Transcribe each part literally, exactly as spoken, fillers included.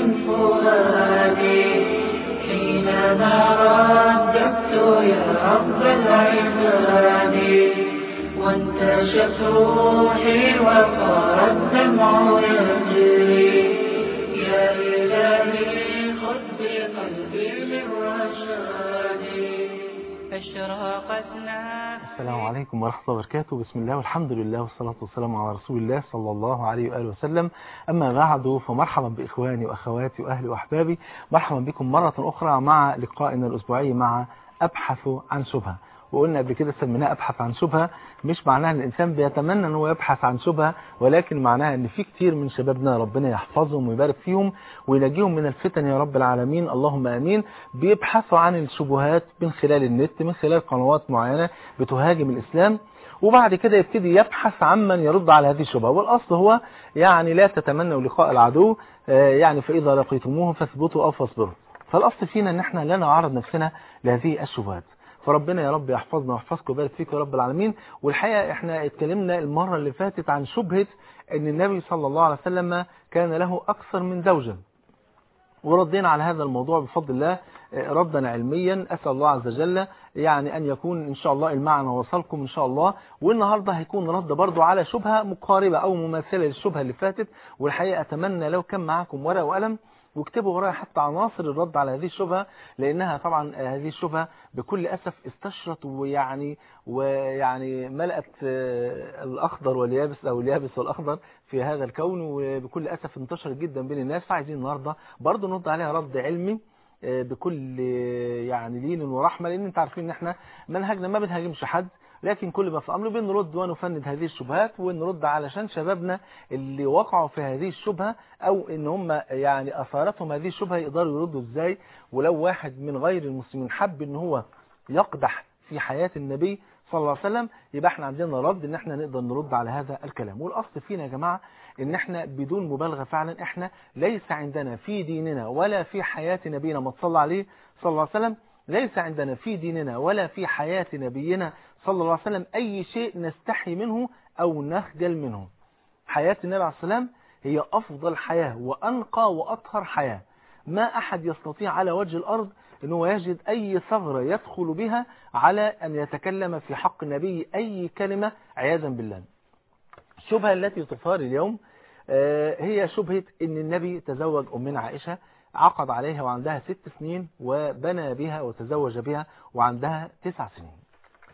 من فؤادي حينما رددت يا رب العباد، وانتشت روحي وصار الدمع يجري. يا إلهي خذ بقلبي للرشاد. أشرقت نفسي. السلام عليكم ورحمة الله وبركاته. بسم الله والحمد لله والصلاة والسلام على رسول الله صلى الله عليه وآله وسلم. أما بعد، فمرحبا بإخواني وأخواتي وأهلي وأحبابي. مرحبا بكم مرة أخرى مع لقائنا الأسبوعي مع أبحث عن شبهة. وقلنا قبل كده سميناه أبحث عن شبهة، مش معناها ان الانسان بيتمنى ان هو يبحث عن شبهة، ولكن معناها ان في كتير من شبابنا ربنا يحفظهم ويبارك فيهم وينجيهم من الفتن يا رب العالمين، اللهم امين، بيبحثوا عن الشبهات من خلال النت، من خلال قنوات معينة بتهاجم الاسلام، وبعد كده يبتدي يبحث عن من يرد على هذه الشبهة. والاصل هو يعني لا تتمنوا لقاء العدو، يعني فاذا لقيتموه فاثبتوا او فاصبروا. فالاصل فينا ان احنا لا نعرض نفسنا لهذه الشبهات. فربنا يا رب يحفظنا ويحفظكم ويبارك فيك يا رب العالمين. والحقيقة احنا اتكلمنا المرة اللي فاتت عن شبهة ان النبي صلى الله عليه وسلم كان له اكثر من زوجة، وردينا على هذا الموضوع بفضل الله ردا علميا. اسأل الله عز وجل يعني ان يكون ان شاء الله المعنى وصلكم ان شاء الله. والنهاردة هيكون رد برضو على شبهة مقاربة او مماثلة للشبهة اللي فاتت. والحقيقة اتمنى لو كان معاكم ورقة وقلم واكتبوا ورايا حتى عناصر الرد على هذه الشبهة، لأنها طبعا هذه الشبهة بكل أسف استشرت ويعني ويعني ملأت الأخضر واليابس أو اليابس والأخضر في هذا الكون، وبكل أسف انتشرت جدا بين الناس. فعايزين النهاردة برضو نرد عليها رد علمي بكل يعني لين ورحمة، لأن انت عارفين ان احنا منهجنا ما بنهاجمش حد، لكن كل ما في أمر بنرد ونفند هذه الشبهات ونرد علشان شبابنا اللي وقعوا في هذه الشبهة أو إن هم يعني أثارتهم هذه الشبهة يقدروا يردوا إزاي. ولو واحد من غير المسلمين حب إن هو يقدح في حياة النبي صلى الله عليه وسلم، يبقى احنا عندنا رد إن احنا نقدر نرد على هذا الكلام. والأصل فينا يا جماعة إن احنا بدون مبالغة فعلا احنا ليس عندنا في ديننا ولا في حياة نبينا ما صلى عليه صلى الله عليه وسلم، ليس عندنا في ديننا ولا في حياة نبينا صلى الله عليه وسلم أي شيء نستحي منه أو نخجل منه. حياة النبي عليه السلام هي أفضل حياة وأنقى وأطهر حياة. ما أحد يستطيع على وجه الأرض أنه يجد أي ثغرة يدخل بها على أن يتكلم في حق النبي أي كلمة عياذا بالله. الشبهة التي تثار اليوم هي شبهة أن النبي تزوج أمنا عائشة، عقد عليها وعندها ست سنين وبنى بها وتزوج بها وعندها تسع سنين.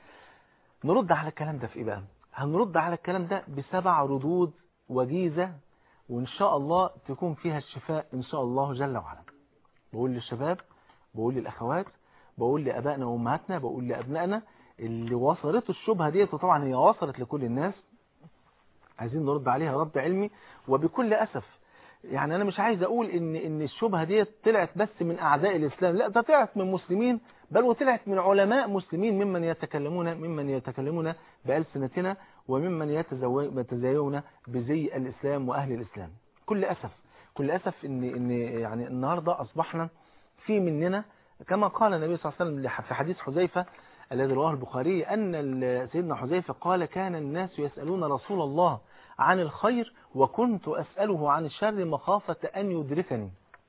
نرد على الكلام ده في إيه بقى؟ هنرد على الكلام ده بسبع ردود وجيزة، وإن شاء الله تكون فيها الشفاء إن شاء الله جل وعلا. بقول للشباب، بقول للأخوات، بقول لأبائنا وأمهاتنا، بقول لأبنائنا اللي وصلت الشبهة دي، وطبعا هي وصلت لكل الناس، عايزين نرد عليها رد علمي. وبكل أسف يعني أنا مش عايز أقول إن إن الشبهة دي طلعت بس من أعداء الإسلام، لا، ده طلعت من مسلمين، بل وطلعت من علماء مسلمين ممن يتكلمون ممن يتكلمون بألسنتنا وممن يتزيون بزي الإسلام وأهل الإسلام. كل أسف كل أسف إن إن يعني النهاردة أصبحنا في مننا كما قال النبي صلى الله عليه وسلم في حديث حذيفة الذي رواه البخاري أن سيدنا حذيفة قال: كان الناس يسألون رسول الله عن الخير وكنت أسأله عن الشر مخافة أن يدركني،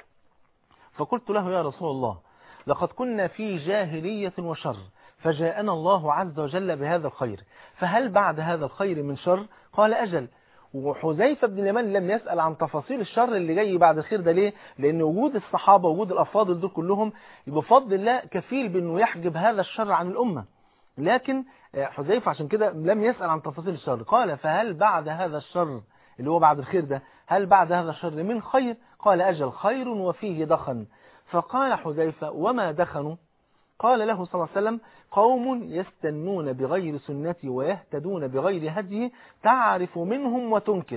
فقلت له: يا رسول الله، لقد كنا في جاهلية وشر، فجاءنا الله عز وجل بهذا الخير، فهل بعد هذا الخير من شر؟ قال: أجل. وحذيفة بن اليمان لم يسأل عن تفاصيل الشر اللي جاي بعد الخير ده. ليه؟ لأن وجود الصحابة وجود الأفاضل دول كلهم بفضل الله كفيل بأنه يحجب هذا الشر عن الأمة. لكن حذيفة عشان كده لم يسأل عن تفاصيل الشر، قال: فهل بعد هذا الشر اللي هو بعد الخير ده، هل بعد هذا الشر من خير؟ قال: أجل، خير وفيه دخن. فقال حذيفة: وما دخنوا؟ قال له صلى الله عليه وسلم: قوم يستنون بغير سنتي ويهتدون بغير هديه تعرف منهم وتنكر.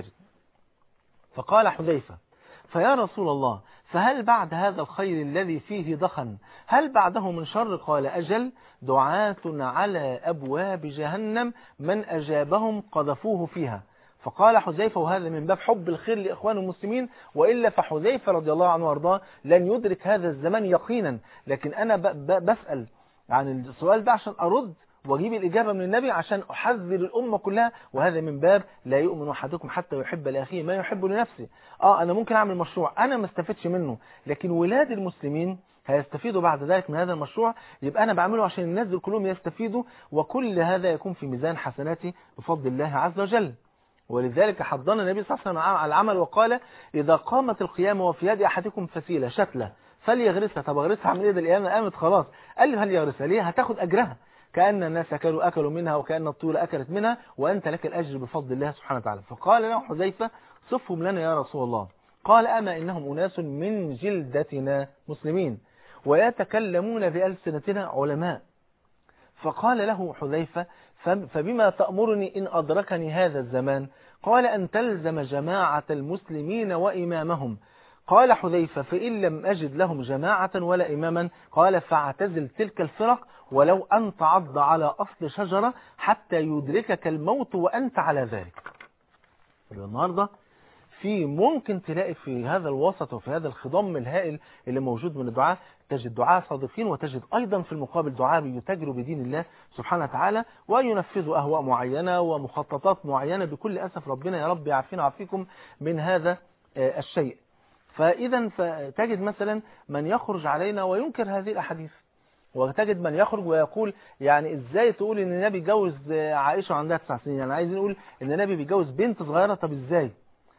فقال حذيفة: فيا رسول الله، فهل بعد هذا الخير الذي فيه دخن هل بعده من شر؟ قال: أجل، دعاة على أبواب جهنم من أجابهم قذفوه فيها. فقال حذيفة، وهذا من باب حب الخير لإخوان المسلمين، وإلا فحذيفة رضي الله عنه وارضاه لن يدرك هذا الزمان يقينا. لكن أنا بسأل عن السؤال ده عشان أرد واجيب الإجابة من النبي عشان أحذر الأمة كلها، وهذا من باب لا يؤمن أحدكم حتى يحب لأخيه ما يحب لنفسه. آه أنا ممكن أعمل مشروع أنا ما استفدش منه، لكن ولاد المسلمين هيستفيدوا بعد ذلك من هذا المشروع، يبقى أنا بعمله عشان الناس دول كلهم يستفيدوا، وكل هذا يكون في ميزان حسناتي بفضل الله عز وجل. ولذلك حضنا النبي صلى الله عليه وسلم على العمل وقال إذا قامت القيامة وفي يد أحدكم فسيلة شتلة فليغرسها. طب أغرسها عمل إيه؟ ده القيامة قامت خلاص. قال لي هل يغرسها ليه؟ هتاخد أجرها، كأن الناس أكلوا أكلوا منها وكأن الطيور أكلت منها وأنت لك الأجر بفضل الله سبحانه وتعالى. فقال له حذيفة صفهم لنا يا رسول الله. قال أما إنهم أناس من جلدتنا مسلمين ويتكلمون بألسنتنا علماء. فقال له حذيفة فبما تأمرني إن أدركني هذا الزمان؟ قال أن تلزم جماعة المسلمين وإمامهم. قال حذيفة فإن لم أجد لهم جماعة ولا إماما قال فاعتزل تلك الفرق ولو أن تعض على أصل شجرة حتى يدركك الموت وأنت على ذلك. النهاردة في ممكن تلاقي في هذا الوسط وفي هذا الخضم الهائل اللي موجود من الدعاء تجد دعاء صادقين، وتجد أيضا في المقابل دعاء يتاجروا بدين الله سبحانه وتعالى وينفذوا أهواء معينة ومخططات معينة. بكل أسف ربنا يا رب يعافينا ويعافيكم من هذا الشيء. فإذا فتجد مثلا من يخرج علينا وينكر هذه الأحاديث، وتجد من يخرج ويقول يعني ازاي تقول ان النبي جوز عائشة عندها تسع سنين، يعني عايزين نقول ان النبي بيجوز بنت صغيرة، طب ازاي؟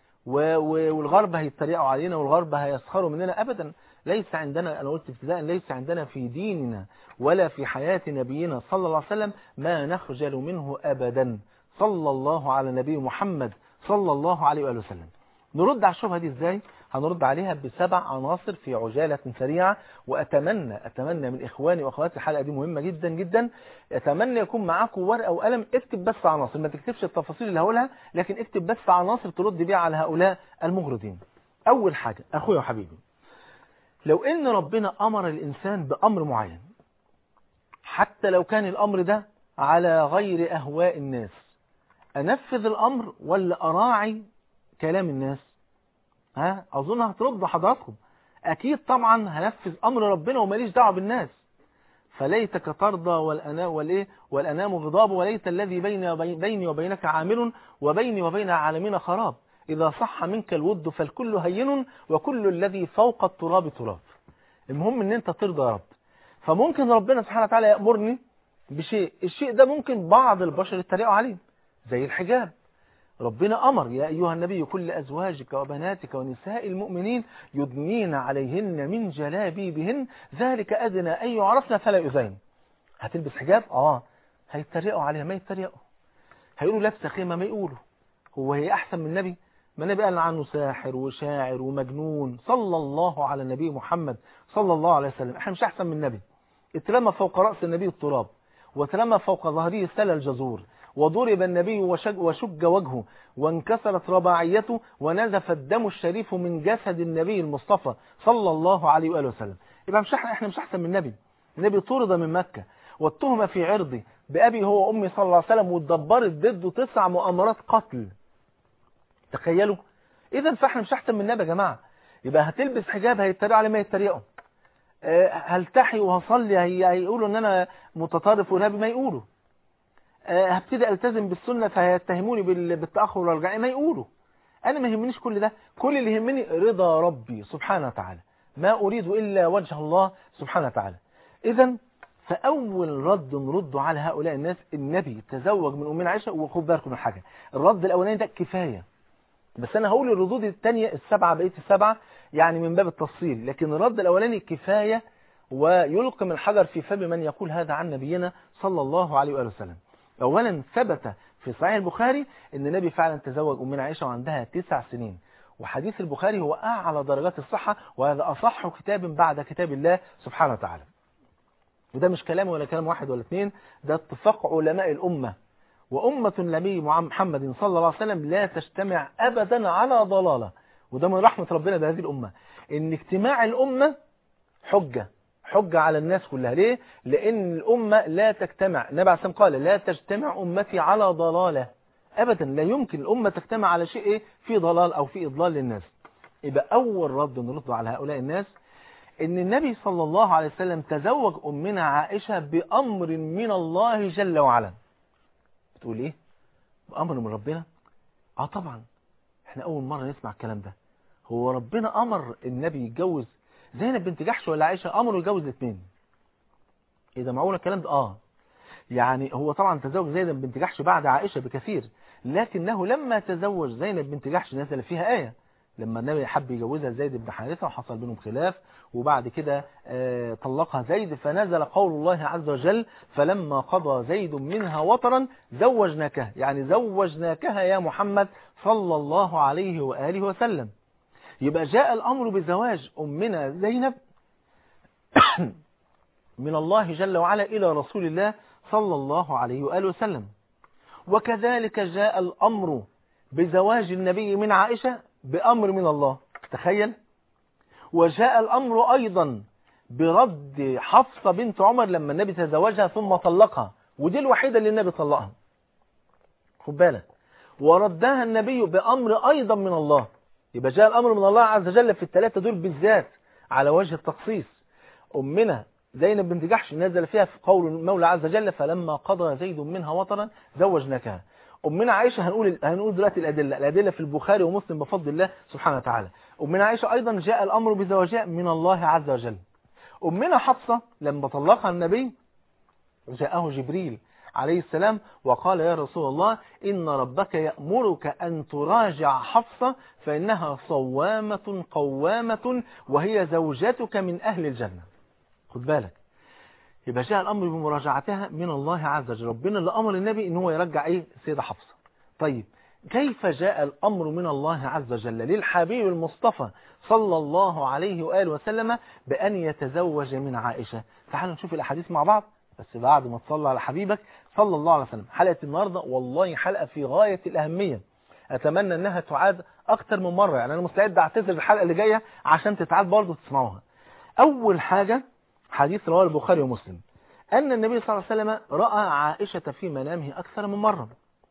والغرب هيتريقوا علينا والغرب هيسخروا مننا. أبدا، ليس عندنا، أنا قلت ابتداء ليس عندنا في ديننا ولا في حياة نبينا صلى الله عليه وسلم ما نخجل منه أبدا. صلى الله على نبي محمد صلى الله عليه وآله وسلم. نرد على الشبهة دي ازاي؟ هنرد عليها بسبع عناصر في عجالة سريعة. وأتمنى أتمنى من إخواني وأخواتي، الحلقة دي مهمة جدا جدا، أتمنى يكون معاكم ورقة وقلم، اكتب بس عناصر، ما تكتبش التفاصيل اللي هقولها، لكن اكتب بس عناصر ترد بيها على هؤلاء المغرضين. أول حاجة أخويا وحبيبي، لو إن ربنا أمر الإنسان بأمر معين، حتى لو كان الأمر ده على غير أهواء الناس، أنفذ الأمر ولا أراعي كلام الناس؟ ها أظن هتردوا حضراتكم. أكيد طبعا هنفذ أمر ربنا وماليش دعوه بالناس. فليتك ترضى والأنا والإيه والأنام غضاب وليت الذي بيني وبين بيني وبينك عامل وبيني وبين عالمين خراب. إذا صح منك الود فالكل هين وكل الذي فوق التراب تراب. المهم ان انت ترضى يا رب. فممكن ربنا سبحانه وتعالى يأمرني بشيء، الشيء ده ممكن بعض البشر يتريقوا عليه، زي الحجاب. ربنا أمر يا أيها النبي كل أزواجك وبناتك ونساء المؤمنين يدنين عليهن من جلابيبهن ذلك أدنى أن يعرفن فلا يؤذين. هتلبس حجاب؟ آه. هيتريقوا عليها؟ ما يتريقوا. هيقولوا لابسه خيمة؟ ما يقولوا. هو هي أحسن من النبي؟ ما النبي قال عنه ساحر وشاعر ومجنون صلى الله على النبي محمد صلى الله عليه وسلم. احنا مش أحسن من النبي. اترمى فوق رأس النبي التراب، وترمى فوق ظهره سل الجزور، وضرب النبي وشج, وشج وجهه، وانكسرت رباعيته، ونزف الدم الشريف من جسد النبي المصطفى صلى الله عليه وآله وسلم. يبقى مش احنا احنا مش أحسن من النبي. النبي طرد من مكة والتهمة في عرضه بأبي هو أمي صلى الله عليه وسلم، واتدبرت ضده تسع مؤامرات قتل. تخيلوا. إذا فاحنا مش أحسن من النبي يا جماعة. يبقى هتلبس حجاب هيتريقوا على ما يتريقوا، هلتحي وهصلي هيقولوا ان انا متطرف ونبي ما يقولوا، هبتدي التزم بالسنة فهيتهموني بالتأخر والرجعي ما يقولوا. انا ما يهمنيش كل ده، كل اللي يهمني رضا ربي سبحانه وتعالى، ما اريد الا وجه الله سبحانه وتعالى. اذا فاول رد نرد على هؤلاء الناس، النبي تزوج من امنا عائشة. وخد بالكم من حاجة، الرد الاولاني ده كفاية، بس انا هقول الردود الثانيه السبعه بقيه السبعه يعني من باب التفصيل، لكن الرد الاولاني كفايه ويلقي من الحجر في فم من يقول هذا عن نبينا صلى الله عليه واله وسلم. اولا ثبت في صحيح البخاري ان النبي فعلا تزوج امنا عائشه وعندها تسع سنين، وحديث البخاري هو اعلى درجات الصحه، وهذا اصح كتاب بعد كتاب الله سبحانه وتعالى. وده مش كلام ولا كلام واحد ولا اثنين، ده اتفاق علماء الامه. وأمة النبي محمد صلى الله عليه وسلم لا تجتمع أبدا على ضلالة. وده من رحمة ربنا بهذه الأمة، إن اجتماع الأمة حجة حجة على الناس كلها. ليه؟ لأن الأمة لا تجتمع، النبي عليه الصلاة والسلام قال لا تجتمع أمتي على ضلالة أبدا. لا يمكن الأمة تجتمع على شيء إيه؟ في ضلال أو في إضلال للناس. يبقى أول رد نرد على هؤلاء الناس ان النبي صلى الله عليه وسلم تزوج أمنا عائشة بأمر من الله جل وعلا. بتقول ايه؟ بأمر من ربنا؟ اه طبعا، احنا اول مرة نسمع الكلام ده. هو ربنا امر النبي يتجوز زينب بنت جحش ولا عائشة؟ امره يتجوز الاثنين. ايه ده معقول الكلام ده؟ اه يعني هو طبعا تزوج زينب بنت جحش بعد عائشة بكثير، لكنه لما تزوج زينب بنت جحش نزل فيها آية لما النبي حب يجوزها زيد بن حارثة وحصل بينهم خلاف، وبعد كده آه طلقها زيد، فنزل قول الله عز وجل فلما قضى زيد منها وطرا زوجناكها، يعني زوجناكها يا محمد صلى الله عليه وآله وسلم. يبقى جاء الأمر بزواج أمنا زينب من الله جل وعلا إلى رسول الله صلى الله عليه وآله وسلم. وكذلك جاء الأمر بزواج النبي من عائشة بأمر من الله، تخيل. وجاء الأمر أيضا برد حفصة بنت عمر لما النبي تزوجها ثم طلقها، ودي الوحيدة اللي النبي طلقها، خد بالك، وردها النبي بأمر أيضا من الله. يبقى جاء الأمر من الله عز وجل في الثلاثة دول بالذات على وجه التخصيص. أمنا زينب بنت جحش نزل فيها في قول المولى عز وجل فلما قضى زيد منها وطرا زوجناكها. أمنا عائشة هنقول هنقول دلوقتي الأدلة الأدلة في البخاري ومسلم بفضل الله سبحانه وتعالى. أمنا عائشة أيضا جاء الأمر بزواجها من الله عز وجل. أمنا حفصة لما طلقها النبي جاءه جبريل عليه السلام وقال يا رسول الله إن ربك يأمرك أن تراجع حفصة فإنها صوامة قوامة وهي زوجتك من أهل الجنة. خد بالك، يبقى جاء الأمر بمراجعتها من الله عز وجل، ربنا اللي أمر النبي إن هو يرجع إيه سيدة حفصة. طيب كيف جاء الأمر من الله عز وجل للحبيب المصطفى صلى الله عليه وآله وسلم بأن يتزوج من عائشة؟ تعالوا نشوف الأحاديث مع بعض، بس بعد ما تصلى على حبيبك صلى الله عليه وسلم. حلقة النهاردة والله حلقة في غاية الأهمية، أتمنى أنها تعاد أكتر من مرة، يعني أنا مستعد أعتذر الحلقة اللي جاية عشان تتعاد برضه تسمعوها. أول حاجة حديث رواه البخاري ومسلم أن النبي صلى الله عليه وسلم رأى عائشة في منامه أكثر من مرة.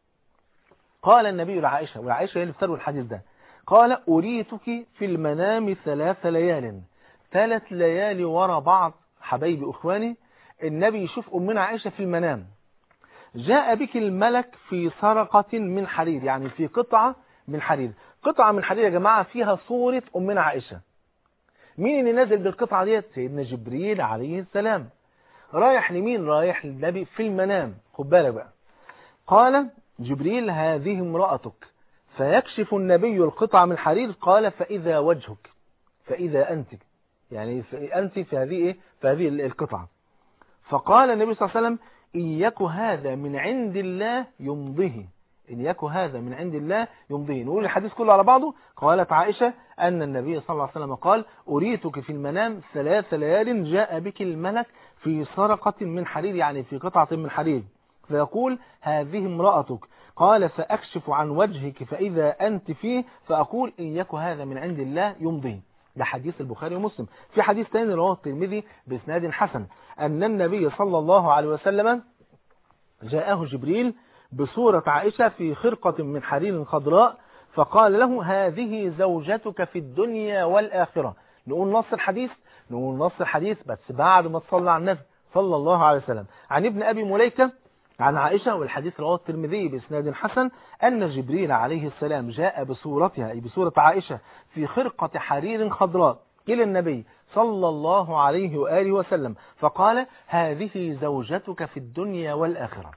قال النبي لعائشة، وعائشة هي اللي بتروي الحديث ده، قال أريتك في المنام ثلاث ليال، ثلاث ليالي ورا بعض حبايبي أخواني النبي يشوف أمنا عائشة في المنام. جاء بك الملك في سرقة من حرير، يعني في قطعة من حرير. قطعة من حرير يا جماعة فيها صورة أمنا عائشة. مين اللي نازل بالقطعة ديت؟ سيدنا جبريل عليه السلام. رايح لمين؟ رايح للنبي في المنام. خد بالك بقى، قال جبريل هذه امرأتك، فيكشف النبي القطعة من حرير، قال فإذا وجهك، فإذا أنت، يعني أنت في هذه إيه؟ في هذه القطعة. فقال النبي صلى الله عليه وسلم إن يك هذا من عند الله يمضيه، إن يك هذا من عند الله يمضيه. نقول الحديث كله على بعضه. قالت عائشة أن النبي صلى الله عليه وسلم قال أريتك في المنام ثلاث ليال جاء بك الملك في سرقة من حرير، يعني في قطعة من حرير، فيقول هذه امرأتك، قال فأكشف عن وجهك فإذا أنت فيه، فأقول إن يك هذا من عند الله يمضيه. ده حديث البخاري ومسلم. في حديث ثاني رواه الترمذي بإسناد حسن أن النبي صلى الله عليه وسلم جاءه جبريل بصورة عائشة في خرقة من حرير خضراء، فقال له هذه زوجتك في الدنيا والآخرة. نقول نص الحديث، نقول نص الحديث بس بعد ما تصلى على النبي صلى الله عليه وسلم. عن ابن أبي مليكة عن عائشة، والحديث رواه الترمذي بإسناد حسن أن جبريل عليه السلام جاء بصورتها أي بصورة عائشة في خرقة حرير خضراء إلى النبي صلى الله عليه وآله وسلم، فقال هذه زوجتك في الدنيا والآخرة.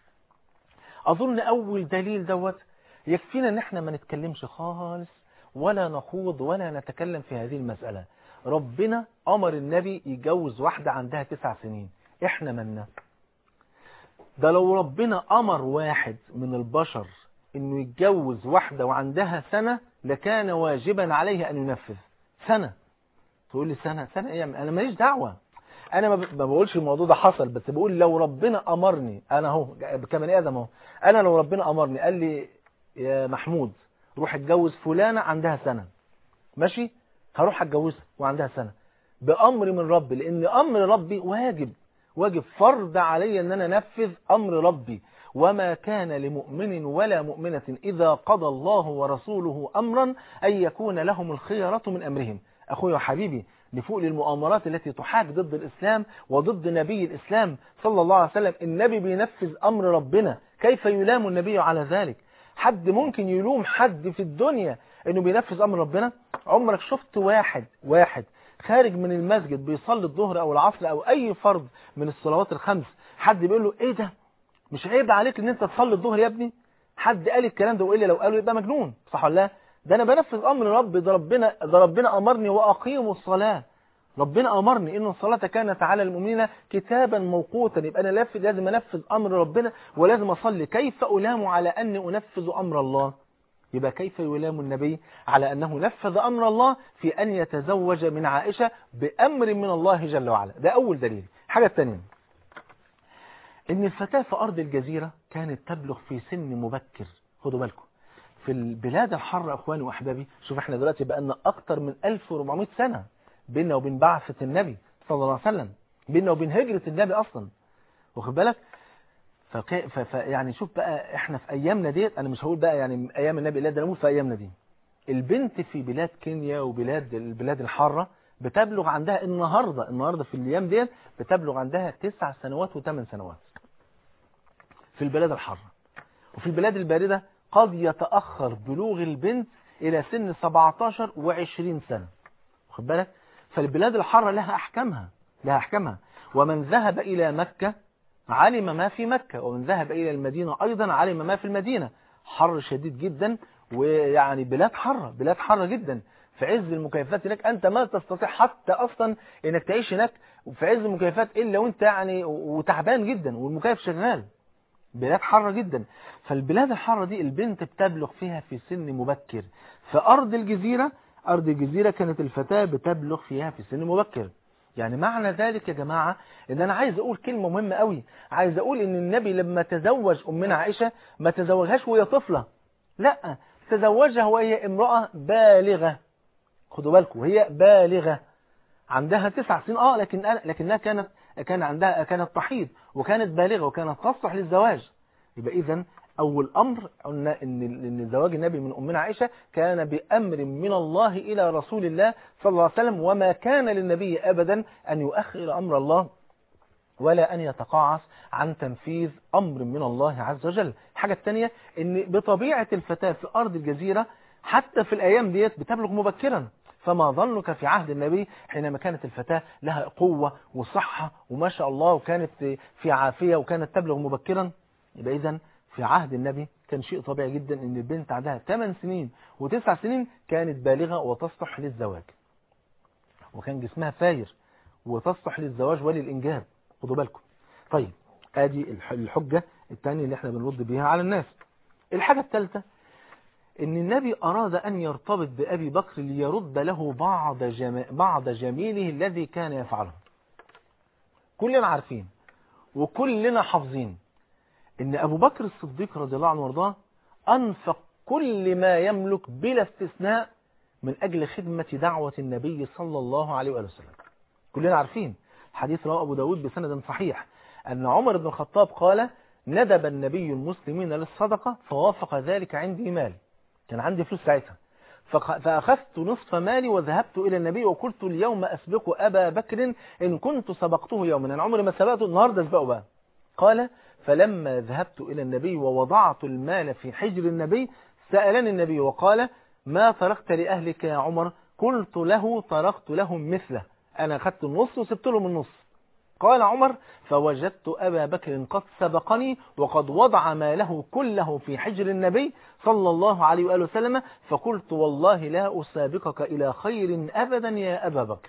أظن أول دليل دوت يكفينا ان احنا ما نتكلمش خالص ولا نخوض ولا نتكلم في هذه المسألة. ربنا أمر النبي يجوز واحدة عندها تسع سنين، احنا منا؟ ده لو ربنا أمر واحد من البشر انه يتجوز واحدة وعندها سنة لكان واجبا عليه ان ينفذ. سنة، تقول لي سنة سنة ايه؟ انا ماليش دعوة، انا ما بقولش الموضوع ده حصل، بس بقول لو ربنا امرني انا اهو كبني ادم اهو، انا لو ربنا امرني قال لي يا محمود روح اتجوز فلانة عندها سنة، ماشي، هروح اتجوزها وعندها سنة بأمر من ربي، لأن أمر ربي واجب، واجب فرض علي أن أنا أنفذ أمر ربي. وما كان لمؤمن ولا مؤمنة إذا قضى الله ورسوله أمرا أن يكون لهم الخيرة من أمرهم. أخوي وحبيبي نفوق للمؤامرات التي تحاك ضد الإسلام وضد نبي الإسلام صلى الله عليه وسلم. النبي بينفذ أمر ربنا، كيف يلام النبي على ذلك؟ حد ممكن يلوم حد في الدنيا إنه بينفذ أمر ربنا؟ عمرك شفت واحد واحد خارج من المسجد بيصلي الظهر أو العصر أو أي فرض من الصلوات الخمس حد بيقول له إيه ده؟ مش عيب عليك إن أنت تصلي الظهر يا ابني؟ حد قال الكلام ده وإلا لو قاله يبقى مجنون، صح ولا لا؟ ده أنا بنفذ أمر ربي، ده ربنا ده ربنا أمرني وأقيموا الصلاة. ربنا أمرني إن الصلاة كانت على المؤمنين كتابا موقوتا، يبقى أنا لازم أنفذ أمر ربنا ولازم أصلي. كيف ألام على أني أنفذ أمر الله؟ يبقى كيف يلام النبي على أنه نفذ أمر الله في أن يتزوج من عائشة بأمر من الله جل وعلا؟ ده أول دليل. حاجة الثانية، إن الفتاة في أرض الجزيرة كانت تبلغ في سن مبكر. خدوا بالكم في البلاد الحارة أخواني وأحبابي، شوف احنا دلوقتي بقالنا أكتر من ألف وأربعمائة سنة بيننا وبين بعثة النبي صلى الله عليه وسلم، بيننا وبين هجرة النبي أصلا، واخد بالك؟ فكي... ف... ف... يعني شوف بقى احنا في أيامنا ديت، أنا مش هقول بقى يعني أيام النبي، لا ده أنا بقول في أيامنا دي. البنت في بلاد كينيا وبلاد البلاد الحارة بتبلغ عندها النهاردة النهاردة في الأيام ديت بتبلغ عندها تسع سنوات وثمان سنوات في البلاد الحارة. وفي البلاد الباردة قد يتأخر بلوغ البنت إلى سن سبعتاشر وعشرين سنة، واخد بالك؟ فالبلاد الحارة لها أحكامها لها أحكامها ومن ذهب إلى مكة علم ما في مكة، ومن ذهب إلى المدينة أيضا علم ما في المدينة. حر شديد جدا، ويعني بلاد حارة بلاد حارة جدا، في عز المكيفات هناك أنت ما تستطيع حتى أصلا إنك تعيش هناك في عز المكيفات إلا وأنت يعني وتعبان جدا والمكيف شغال. بلاد حارة جدا. فالبلاد الحارة دي البنت بتبلغ فيها في سن مبكر. في أرض الجزيرة أرض الجزيرة كانت الفتاة بتبلغ فيها في سن مبكر. يعني معنى ذلك يا جماعة إن أنا عايز أقول كلمة مهمة قوي، عايز أقول إن النبي لما تزوج أمنا عائشة ما تزوجهاش وهي طفلة، لا، تزوجها وهي امرأة بالغة. خدوا بالكم هي بالغة عندها تسع سنين اه لكن لكنها كانت كان عندها كانت تحيض وكانت بالغة وكانت تصلح للزواج. يبقى إذن أول أمر قلنا إن إن زواج النبي من أمنا عائشة كان بأمر من الله إلى رسول الله صلى الله عليه وسلم، وما كان للنبي أبدا أن يؤخر أمر الله ولا أن يتقاعس عن تنفيذ أمر من الله عز وجل. الحاجة الثانية إن بطبيعة الفتاة في أرض الجزيرة حتى في الأيام ديت بتبلغ مبكرا، فما ظنك في عهد النبي حينما كانت الفتاة لها قوة وصحة وما شاء الله وكانت في عافية وكانت تبلغ مبكرا. يبقى إذن في عهد النبي كان شيء طبيعي جدا ان البنت عندها ثمان سنين وتسع سنين كانت بالغة وتصلح للزواج، وكان جسمها فاير وتصلح للزواج وللإنجاب. خدوا بالكم. طيب ادي الحجة الثانية اللي احنا بنرد بيها على الناس. الحاجة الثالثة ان النبي اراد ان يرتبط بأبي بكر ليرد له بعض جم... بعض جميله الذي كان يفعله. كلنا عارفين وكلنا حافظين ان ابو بكر الصديق رضي الله عنه وارضاه انفق كل ما يملك بلا استثناء من اجل خدمة دعوة النبي صلى الله عليه وآله وسلم. كلنا عارفين حديث رواه ابو داود بسند صحيح ان عمر بن الخطاب قال: ندب النبي المسلمين للصدقة فوافق ذلك عندي مال، كان عندي فلوس ساعتها، فأخذت نصف مالي وذهبت إلى النبي وقلت: اليوم أسبق أبا بكر إن كنت سبقته يوما، أنا عمري ما سبقته، النهاردة أسبقه بقى. قال: فلما ذهبت إلى النبي ووضعت المال في حجر النبي سألني النبي وقال: ما تركت لأهلك يا عمر؟ قلت له: تركت لهم مثله، أنا أخذت النص وسبت لهم النص. قال عمر: فوجدت أبا بكر قد سبقني وقد وضع ماله كله في حجر النبي صلى الله عليه وآله وسلم، فقلت: والله لا أسابقك إلى خير أبدا يا أبا بكر.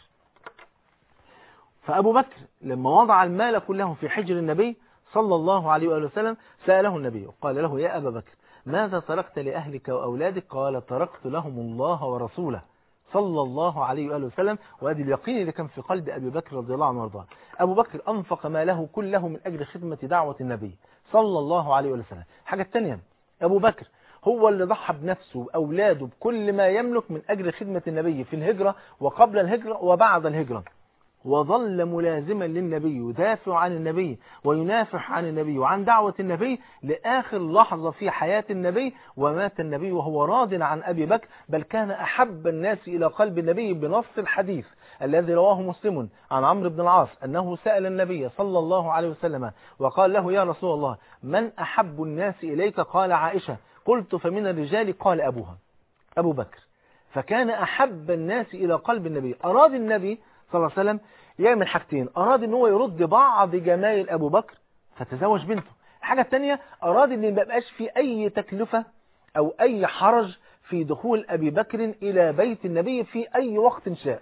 فأبو بكر لما وضع المال كله في حجر النبي صلى الله عليه وآله وسلم سأله النبي وقال له: يا أبا بكر ماذا تركت لأهلك وأولادك؟ قال: تركت لهم الله ورسوله صلى الله عليه وآله وسلم. وهذه اليقين اللي كان في قلب أبي بكر رضي الله عنه وارضاه. أبو بكر أنفق ماله كله من أجل خدمة دعوة النبي صلى الله عليه وآله وسلم. حاجة الثانية، أبو بكر هو اللي ضحى بنفسه وأولاده بكل ما يملك من أجل خدمة النبي في الهجرة وقبل الهجرة وبعد الهجرة. وظل ملازما للنبي يدافع عن النبي وينافح عن النبي وعن دعوة النبي لآخر لحظة في حياة النبي، ومات النبي وهو راض عن أبي بكر، بل كان أحب الناس إلى قلب النبي بنص الحديث الذي رواه مسلم عن عمرو بن العاص أنه سأل النبي صلى الله عليه وسلم وقال له: يا رسول الله، من أحب الناس إليك؟ قال: عائشة. قلت: فمن الرجال؟ قال: أبوها، أبو بكر. فكان أحب الناس إلى قلب النبي. أراد النبي صلى الله عليه وسلم يعمل حاجتين: أراد أن هو يرد بعض جمايل أبو بكر فتزوج بنته. الحاجة الثانية أراد أن ما يبقاش في أي تكلفة أو أي حرج في دخول أبي بكر إلى بيت النبي في أي وقت شاء.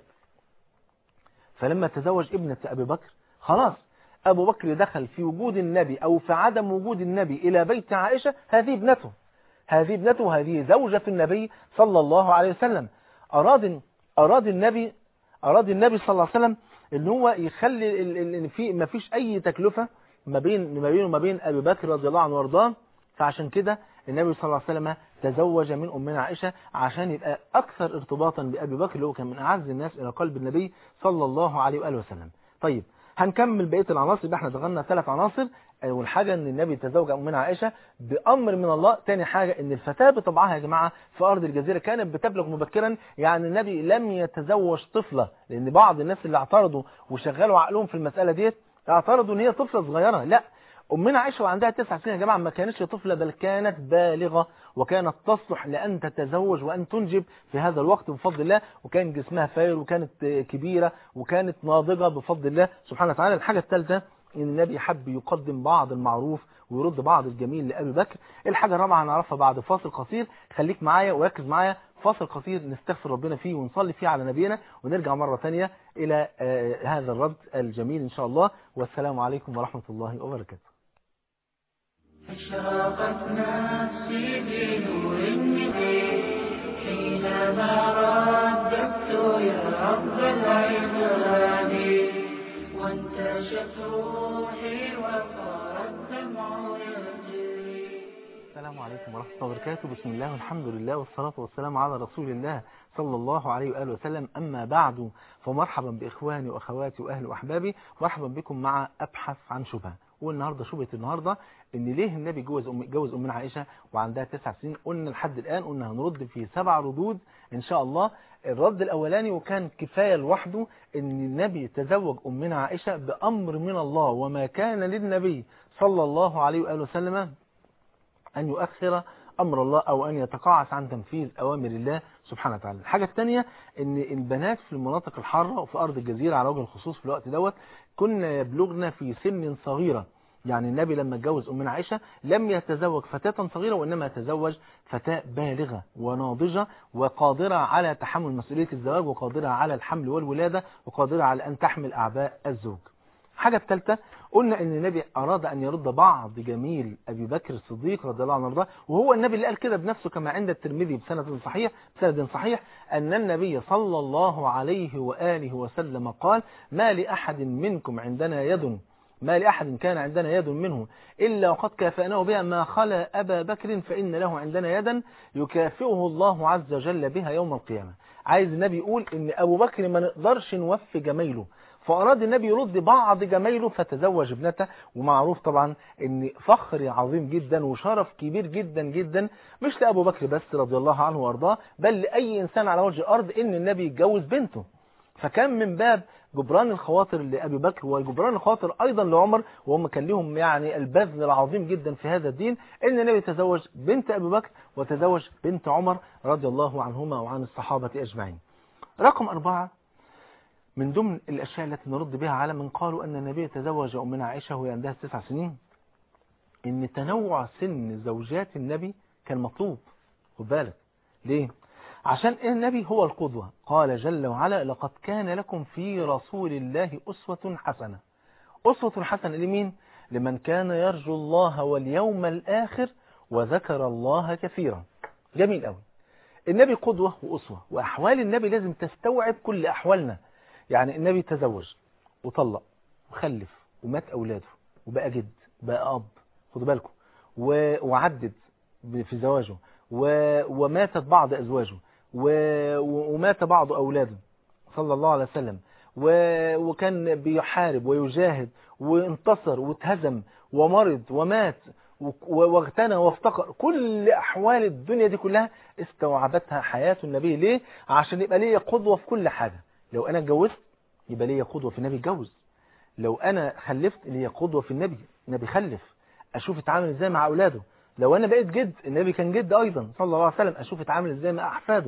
فلما تزوج ابنة أبي بكر خلاص أبو بكر دخل في وجود النبي أو في عدم وجود النبي إلى بيت عائشة، هذه ابنته، هذه ابنته، هذه زوجة النبي صلى الله عليه وسلم. أراد أراد النبي أراد النبي صلى الله عليه وسلم إن هو يخلي إن في ما فيش أي تكلفة ما بين ما بينه وما بين أبي بكر رضي الله عنه وارضاه. فعشان كده النبي صلى الله عليه وسلم تزوج من أمنا عائشة عشان يبقى أكثر ارتباطا بأبي بكر اللي هو كان من أعز الناس إلى قلب النبي صلى الله عليه وآله وسلم. طيب هنكمل بقية العناصر. احنا دخلنا ثلاث عناصر. أول حاجة ان النبي تزوج أمنا عائشة بأمر من الله. تاني حاجة ان الفتاة بطبعها يا جماعة في أرض الجزيرة كانت بتبلغ مبكرا، يعني النبي لم يتزوج طفلة، لأن بعض الناس اللي اعترضوا وشغلوا عقلهم في المسألة ديت اعترضوا ان هي طفلة صغيرة. لا، أمنا عائشة وعندها تسع سنين يا جماعة ما كانتش طفلة، بل كانت بالغة وكانت تصلح لأن تتزوج وأن تنجب في هذا الوقت بفضل الله، وكان جسمها فاير وكانت كبيرة وكانت ناضجة بفضل الله سبحانه وتعالى. الحاجة الثالثة إن النبي حب يقدم بعض المعروف ويرد بعض الجميل لأبي بكر. الحاجة الرابعة هنعرفها بعد فاصل قصير. خليك معايا وركز معايا. فاصل قصير نستغفر ربنا فيه ونصلي فيه على نبينا ونرجع مرة ثانية إلى آه هذا الرد الجميل إن شاء الله. والسلام عليكم ورحمة الله وبركاته. أشرقت نفسي بنور النبي حينما رددت يا رب العباد، وانتشت روحي وصار الدمع يجري. السلام عليكم ورحمة الله وبركاته. بسم الله والحمد لله والصلاة والسلام على رسول الله صلى الله عليه وآله وسلم. أما بعد، فمرحبا بإخواني وأخواتي وأهلي وأحبابي، مرحبا بكم مع أبحث عن شبهة. والنهاردة شبهة النهاردة إن ليه النبي جوز أم جوز أمنا عائشة وعندها تسع سنين. قلنا لحد الآن قلنا هنرد في سبع ردود إن شاء الله. الرد الأولاني وكان كفاية لوحده إن النبي تزوج أمنا عائشة بأمر من الله، وما كان للنبي صلى الله عليه وآله وسلم أن يؤخر أمر الله أو أن يتقاعس عن تنفيذ أوامر الله سبحانه وتعالى. الحاجة الثانية إن البنات في المناطق الحارة وفي أرض الجزيرة على وجه الخصوص في الوقت دوت كنا يبلغن في سن صغيرة. يعني النبي لما اتجوز أمنا عائشة لم يتزوج فتاة صغيرة، وإنما تزوج فتاة بالغة وناضجة وقادرة على تحمل مسؤولية الزواج وقادرة على الحمل والولادة وقادرة على أن تحمل أعباء الزوج. الحاجة الثالثة قلنا ان النبي اراد ان يرد بعض جميل ابي بكر الصديق رضي الله عنه وارضاه، وهو النبي اللي قال كده بنفسه كما عند الترمذي بسند صحيح بسند صحيح ان النبي صلى الله عليه واله وسلم قال: ما لاحد منكم عندنا يد ما لأحد كان عندنا يد منه إلا وقد كافأناه بها ما خلا أبا بكر فإن له عندنا يدا يكافئه الله عز وجل بها يوم القيامة. عايز النبي يقول إن أبو بكر ما نقدرش نوفي جميله، فأراد النبي يرد بعض جميله فتزوج ابنته. ومعروف طبعا ان فخر عظيم جدا وشرف كبير جدا جدا مش لأبو بكر بس رضي الله عنه وارضاه، بل لأي إنسان على وجه الأرض ان النبي يتجوز بنته. فكان من باب جبران الخواطر لأبي بكر وجبران الخواطر أيضا لعمر، وهم كان لهم يعني البذل العظيم جدا في هذا الدين، ان النبي تزوج بنت أبي بكر وتزوج بنت عمر رضي الله عنهما وعن الصحابة أجمعين. رقم أربعة من ضمن الأشياء التي نرد بها على من قالوا أن النبي تزوج أمنا عائشة وهي عندها تسع سنين، إن تنوع سن زوجات النبي كان مطلوب. خد بالك ليه؟ عشان النبي هو القدوة. قال جل وعلا: لقد كان لكم في رسول الله أسوة حسنة. أسوة حسنة لمين؟ لمن كان يرجو الله واليوم الآخر وذكر الله كثيرا. جميل قوي. النبي قدوة وأسوة، وأحوال النبي لازم تستوعب كل أحوالنا. يعني النبي تزوج وطلق وخلف ومات أولاده وبقى جد بقى أب، خدوا بالكم، وعدد في زواجه وماتت بعض أزواجه ومات بعض أولاده صلى الله عليه وسلم، وكان بيحارب ويجاهد وانتصر واتهزم ومرض ومات واغتنى وافتقر. كل أحوال الدنيا دي كلها استوعبتها حياة النبي. ليه؟ عشان يبقى ليه قدوة في كل حاجة. لو أنا اتجوزت يبقى ليه قدوة في النبي اتجوز. لو أنا خلفت ليه قدوة في النبي، النبي خلف، أشوف اتعامل إزاي مع أولاده. لو أنا بقيت جد، النبي كان جد أيضا صلى الله عليه وسلم، أشوف اتعامل إزاي مع أحفاده.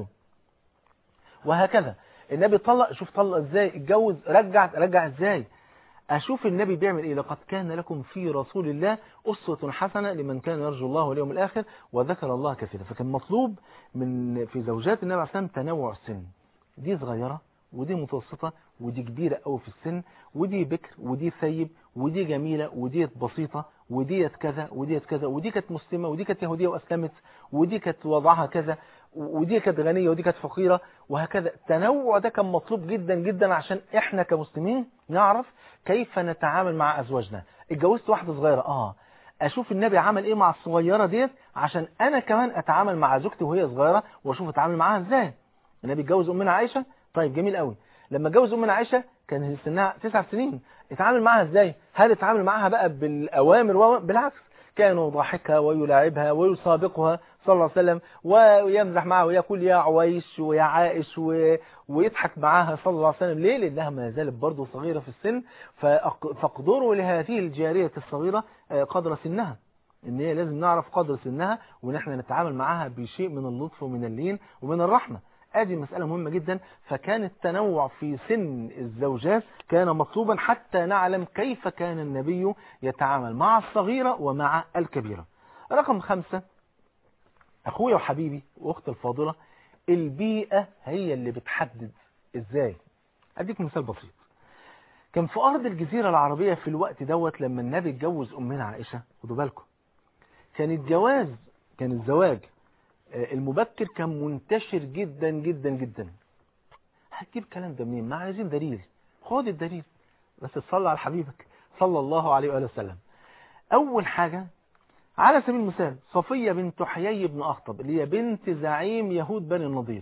وهكذا النبي طلق، شوف طلق إزاي، اتجوز رجع رجع إزاي. أشوف النبي بيعمل إيه. لقد كان لكم في رسول الله أسوة حسنة لمن كان يرجو الله واليوم الآخر وذكر الله كثيرا. فكان مطلوب من في زوجات النبي عليه الصلاة والسلام تنوع السن. دي صغيرة ودي متوسطة ودي كبيرة قوي في السن، ودي بكر ودي ثيب ودي جميلة ودي بسيطة ودي كذا ودي كذا، ودي كانت مسلمة ودي كانت يهودية وأسلمت، ودي كانت وضعها كذا، ودي كانت غنية ودي كانت فقيرة، وهكذا. التنوع ده كان مطلوب جدا جدا عشان احنا كمسلمين نعرف كيف نتعامل مع أزواجنا. اتجوزت واحدة صغيرة، اه اشوف النبي عمل ايه مع الصغيرة ديت عشان انا كمان اتعامل مع زوجتي وهي صغيرة واشوف اتعامل معاها ازاي. النبي اتجوز امنا عائشة، طيب جميل قوي. لما اتجوز امنا عائشة كان سنها تسع سنين، اتعامل معاها ازاي؟ هل اتعامل معاها بقى بالاوامر؟ بالعكس، كان يضحكها ويلاعبها ويسابقها صلى الله عليه وسلم ويمزح معها ويقول يا عويش ويا عائش و... ويضحك معاها صلى الله عليه وسلم. ليه؟ لأنها ما زالت برضه صغيرة في السن. فاقدروا لهذه الجارية الصغيرة قدر سنها، ان هي لازم نعرف قدر سنها ونحن نتعامل معاها بشيء من اللطف ومن اللين ومن الرحمة. ادي مسألة مهمة جدا. فكان التنوع في سن الزوجات كان مطلوبا حتى نعلم كيف كان النبي يتعامل مع الصغيرة ومع الكبيرة. رقم خمسة، أخويا وحبيبي وأختي الفاضلة، البيئة هي اللي بتحدد إزاي. أديك مثال بسيط. كان في أرض الجزيرة العربية في الوقت دوت لما النبي اتجوز أمنا عائشة، خدوا بالكم، كان الجواز كان الزواج المبكر كان منتشر جدا جدا جدا. هتجيب كلام ده منين؟ ما عايزين دليل، خد الدليل بس تصلي على حبيبك صلى الله عليه وآله وسلم. أول حاجة على سبيل المثال صفية بنت حيي بن أخطب اللي هي بنت زعيم يهود بني النضير،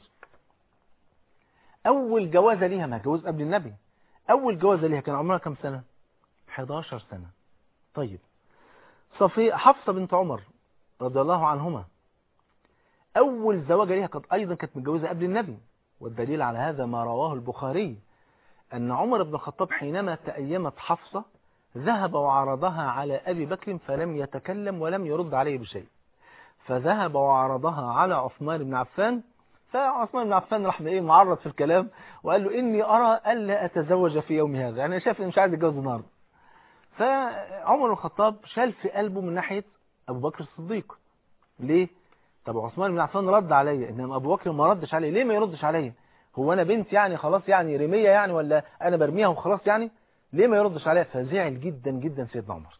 أول جوازة ليها، ما جوز قبل النبي، أول جوازة ليها كان عمرها كم سنة؟ حداشر سنة. طيب صفية حفصة بنت عمر رضي الله عنهما، أول زواجة ليها قد أيضا كانت متجوزة قبل النبي. والدليل على هذا ما رواه البخاري أن عمر بن الخطاب حينما تأيمت حفصة ذهب وعرضها على أبي بكر فلم يتكلم ولم يرد عليه بشيء، فذهب وعرضها على عثمان بن عفان، فعثمان بن عفان راح ايه معرض في الكلام وقال له إني أرى ألا أتزوج في يوم هذا، يعني شايف إن مش عايز يتجوز النهارده. فعمر بن الخطاب شال في قلبه من ناحية أبو بكر الصديق. ليه؟ طب عثمان بن عفان رد عليا، إنما أبو بكر ما ردش عليه. ليه ما يردش عليا؟ هو أنا بنت يعني خلاص يعني رمية يعني، ولا أنا برميها وخلاص يعني؟ ليه ما يردش عليها؟ فزعل جدا جدا سيدنا عمر.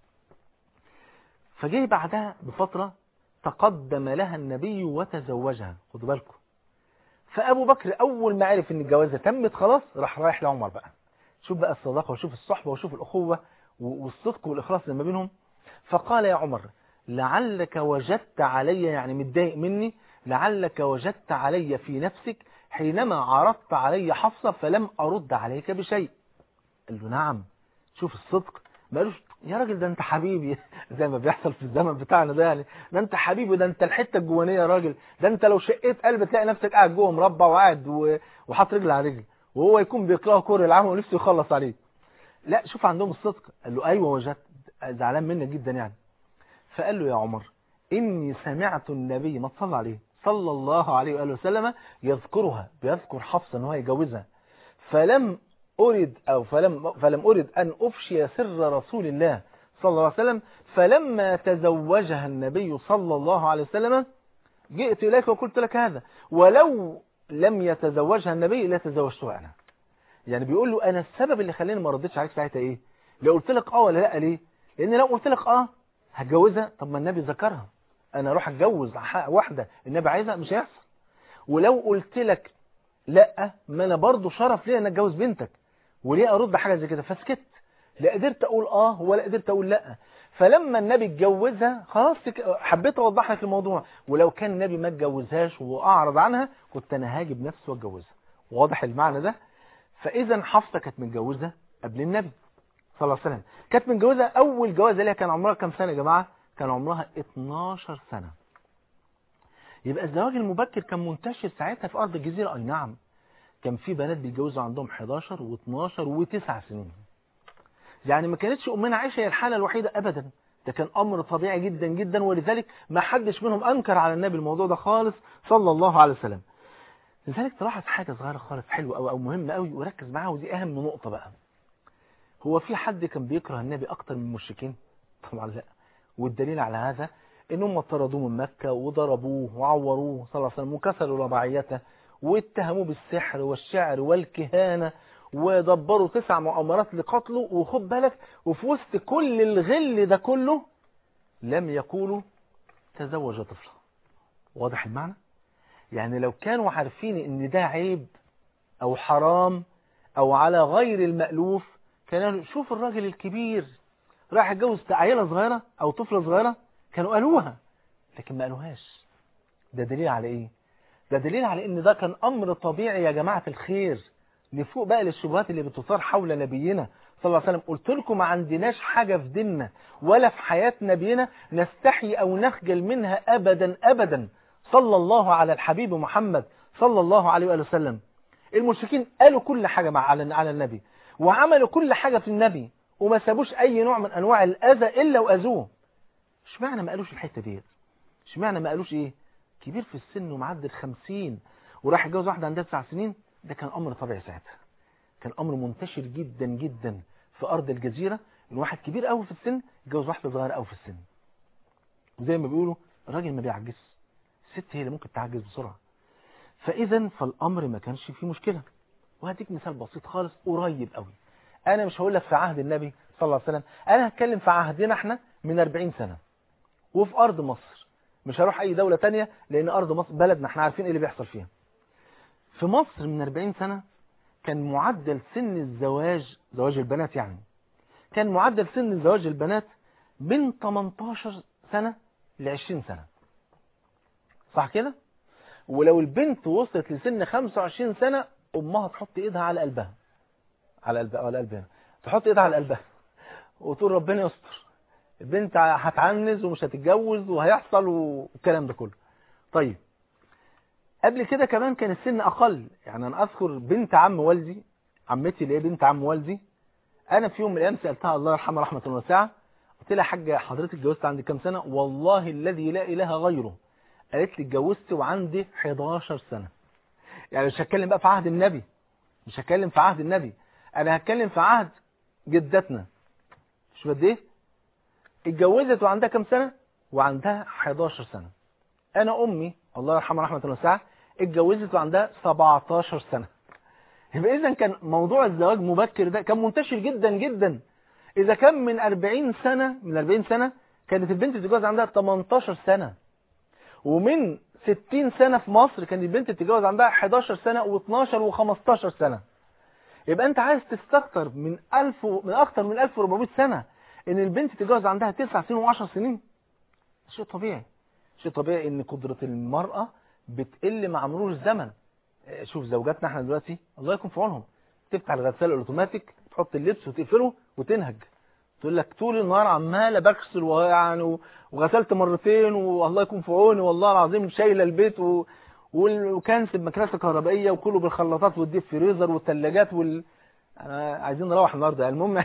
فجه بعدها بفترة تقدم لها النبي وتزوجها، خدوا بالكم. فأبو بكر أول ما عرف إن الجوازة تمت خلاص راح رايح لعمر بقى. شوف بقى الصداقة وشوف الصحبة وشوف الأخوة والصدق والإخلاص اللي ما بينهم. فقال يا عمر لعلك وجدت علي، يعني متضايق مني، لعلك وجدت علي في نفسك حينما عرضت علي حفصة فلم أرد عليك بشيء. قال له نعم. شوف الصدق، ما قالوش يا راجل ده انت حبيبي زي ما بيحصل في الزمن بتاعنا ده، يعني ده انت حبيبي، ده انت الحته الجوانيه يا راجل، ده انت لو شقيت قلب تلاقي نفسك قاعد جوه مربع وقاعد وحاطط رجل على رجل، وهو يكون بيكرهه كره العام ونفسه يخلص عليه. لا شوف عندهم الصدق. قال له ايوه وجدت، زعلان منك جدا يعني. فقال له يا عمر اني سمعت النبي ما تصلى عليه صلى الله عليه واله وسلم يذكرها، بيذكر حفصه ان هو يجوزها، فلم أريد أو فلم فلم أريد أن أفشي سر رسول الله صلى الله عليه وسلم، فلما تزوجها النبي صلى الله عليه وسلم جئت إليك وقلت لك هذا، ولو لم يتزوجها النبي لا تزوجتها أنا. يعني بيقول له أنا السبب اللي خلاني ما ردتش عليك ساعتها إيه؟ لو قلت لك آه ولا لا، ليه؟ لأن لو قلت لك آه هتجوزها، طب ما النبي ذكرها، أنا أروح أتجوز واحدة النبي عايزها، مش هيحصل. ولو قلت لك لا، ما أنا برضو شرف ليه أن أتجوز بنتك، وليه أرد حاجة زي كده؟ فسكت، لا قدرت أقول آه ولا قدرت أقول لا. فلما النبي اتجوزها خلاص حبيت أوضح لك الموضوع، ولو كان النبي ما اتجوزهاش وأعرض عنها كنت أنا هاجي بنفسي واتجوزها. واضح المعنى ده؟ فاذا حفصه كانت متجوزه قبل النبي صلى الله عليه وسلم، كانت متجوزه اول جوازه ليها كان عمرها كام سنه يا جماعه؟ كان عمرها اتناشر سنه. يبقى الزواج المبكر كان منتشر ساعتها في ارض الجزيره. اي نعم، كان في بنات بيتجوزوا عندهم حداشر واتناشر وتسع سنين. يعني ما كانتش امنا عائشه هي الحاله الوحيده ابدا، ده كان امر طبيعي جدا جدا، ولذلك ما حدش منهم انكر على النبي الموضوع ده خالص صلى الله عليه وسلم. لذلك تلاحظ حاجه صغيره خالص حلوه قوي او مهمه قوي وركز معاها، ودي اهم نقطه بقى. هو في حد كان بيكره النبي اكتر من المشركين؟ طبعا لا. والدليل على هذا ان هم طردوه من مكه وضربوه وعوروه صلى الله عليه وسلم وكسروا رباعيته واتهموه بالسحر والشعر والكهانه ودبروا تسع مؤامرات لقتله. وخد بالك، وفي وسط كل الغل ده كله لم يقولوا تزوج طفلا. واضح المعنى؟ يعني لو كانوا عارفين ان ده عيب او حرام او على غير المألوف كانوا شوف الراجل الكبير راح يتجوز عيله صغيره او طفله صغيره، كانوا قالوها، لكن ما قالوهاش. ده دليل على ايه؟ ده دليل على ان ده كان امر طبيعي يا جماعه الخير. نفوق بقى للشبهات اللي بتثار حول نبينا صلى الله عليه وسلم. قلت لكم ما عندناش حاجه في ديننا ولا في حياه نبينا نستحي او نخجل منها ابدا ابدا صلى الله على الحبيب محمد صلى الله عليه واله وسلم. المشركين قالوا كل حاجه مع على النبي وعملوا كل حاجه في النبي وما سابوش اي نوع من انواع الاذى الا واذوه. اشمعنى ما قالوش الحته ديت؟ اشمعنى ما قالوش ايه كبير في السن ومعدي الخمسين وراح يتجوز واحده عندها تسع سنين؟ ده كان امر طبيعي ساعتها، كان امر منتشر جدا جدا في ارض الجزيره ان واحد كبير قوي في السن يتجوز واحده صغيره قوي في السن. زي ما بيقولوا الراجل ما بيعجزش، الست هي اللي ممكن تعجز بسرعه. فاذا فالامر ما كانش فيه مشكله. وهديك مثال بسيط خالص قريب قوي. انا مش هقول لك في عهد النبي صلى الله عليه وسلم، انا هتكلم في عهدنا احنا من أربعين سنه وفي ارض مصر. مش هروح اي دوله تانية لان ارض مصر بلدنا احنا عارفين ايه اللي بيحصل فيها. في مصر من أربعين سنه كان معدل سن الزواج، زواج البنات يعني، كان معدل سن زواج البنات من تمنتاشر سنه ل عشرين سنه. صح كده؟ ولو البنت وصلت لسن خمسة وعشرين سنه امها تحط ايدها على قلبها، على قلبها على قلبها تحط ايدها على قلبها وتقول ربنا يستر، البنت هتعنز ومش هتتجوز وهيحصل والكلام ده كله. طيب قبل كده كمان كان السن اقل. يعني انا اذكر بنت عم والدي، عمتي اللي هي بنت عم والدي، انا في يوم من الايام سالتها الله يرحمها رحمه واسعه، قلت لها يا حاجه حضرتك اتجوزت عندي كام سنه؟ والله الذي لا اله غيره قالت لي اتجوزت وعندي حداشر سنه. يعني مش هتكلم بقى في عهد النبي، مش هتكلم في عهد النبي، انا هتكلم في عهد جدتنا. مش قد ايه اتجوزت وعندها كام سنه؟ وعندها حداشر سنه. انا امي الله يرحمها رحمه واسعه اتجوزت وعندها سبعتاشر سنه. يبقى اذا كان موضوع الزواج مبكر ده كان منتشر جدا جدا. اذا كان من أربعين سنه، من أربعين سنه كانت البنت تتجوز عندها تمنتاشر سنه، ومن ستين سنه في مصر كانت البنت تتجوز عندها حداشر سنه واثناشر وخمستاشر سنه. يبقى انت عايز تستكتر من ألف و... من اكتر من ألف وأربعمائة سنه ان البنت تتجوز عندها تسع سنين وعشر سنين. شيء طبيعي، شيء طبيعي ان قدره المراه بتقل مع مرور الزمن. شوف زوجاتنا احنا دلوقتي الله يكون في عونهم، تفتح الغساله الاوتوماتيك تحط اللبس وتقفله وتنهج، تقول لك طول النهار عماله بغسل ويعني وغسلت مرتين والله يكون في عوني والله العظيم شايله البيت و... وكنس بمكنسه كهربائيه وكله بالخلاطات والديب فريزر والثلاجات وال انا عايزين نروح النهارده. المهم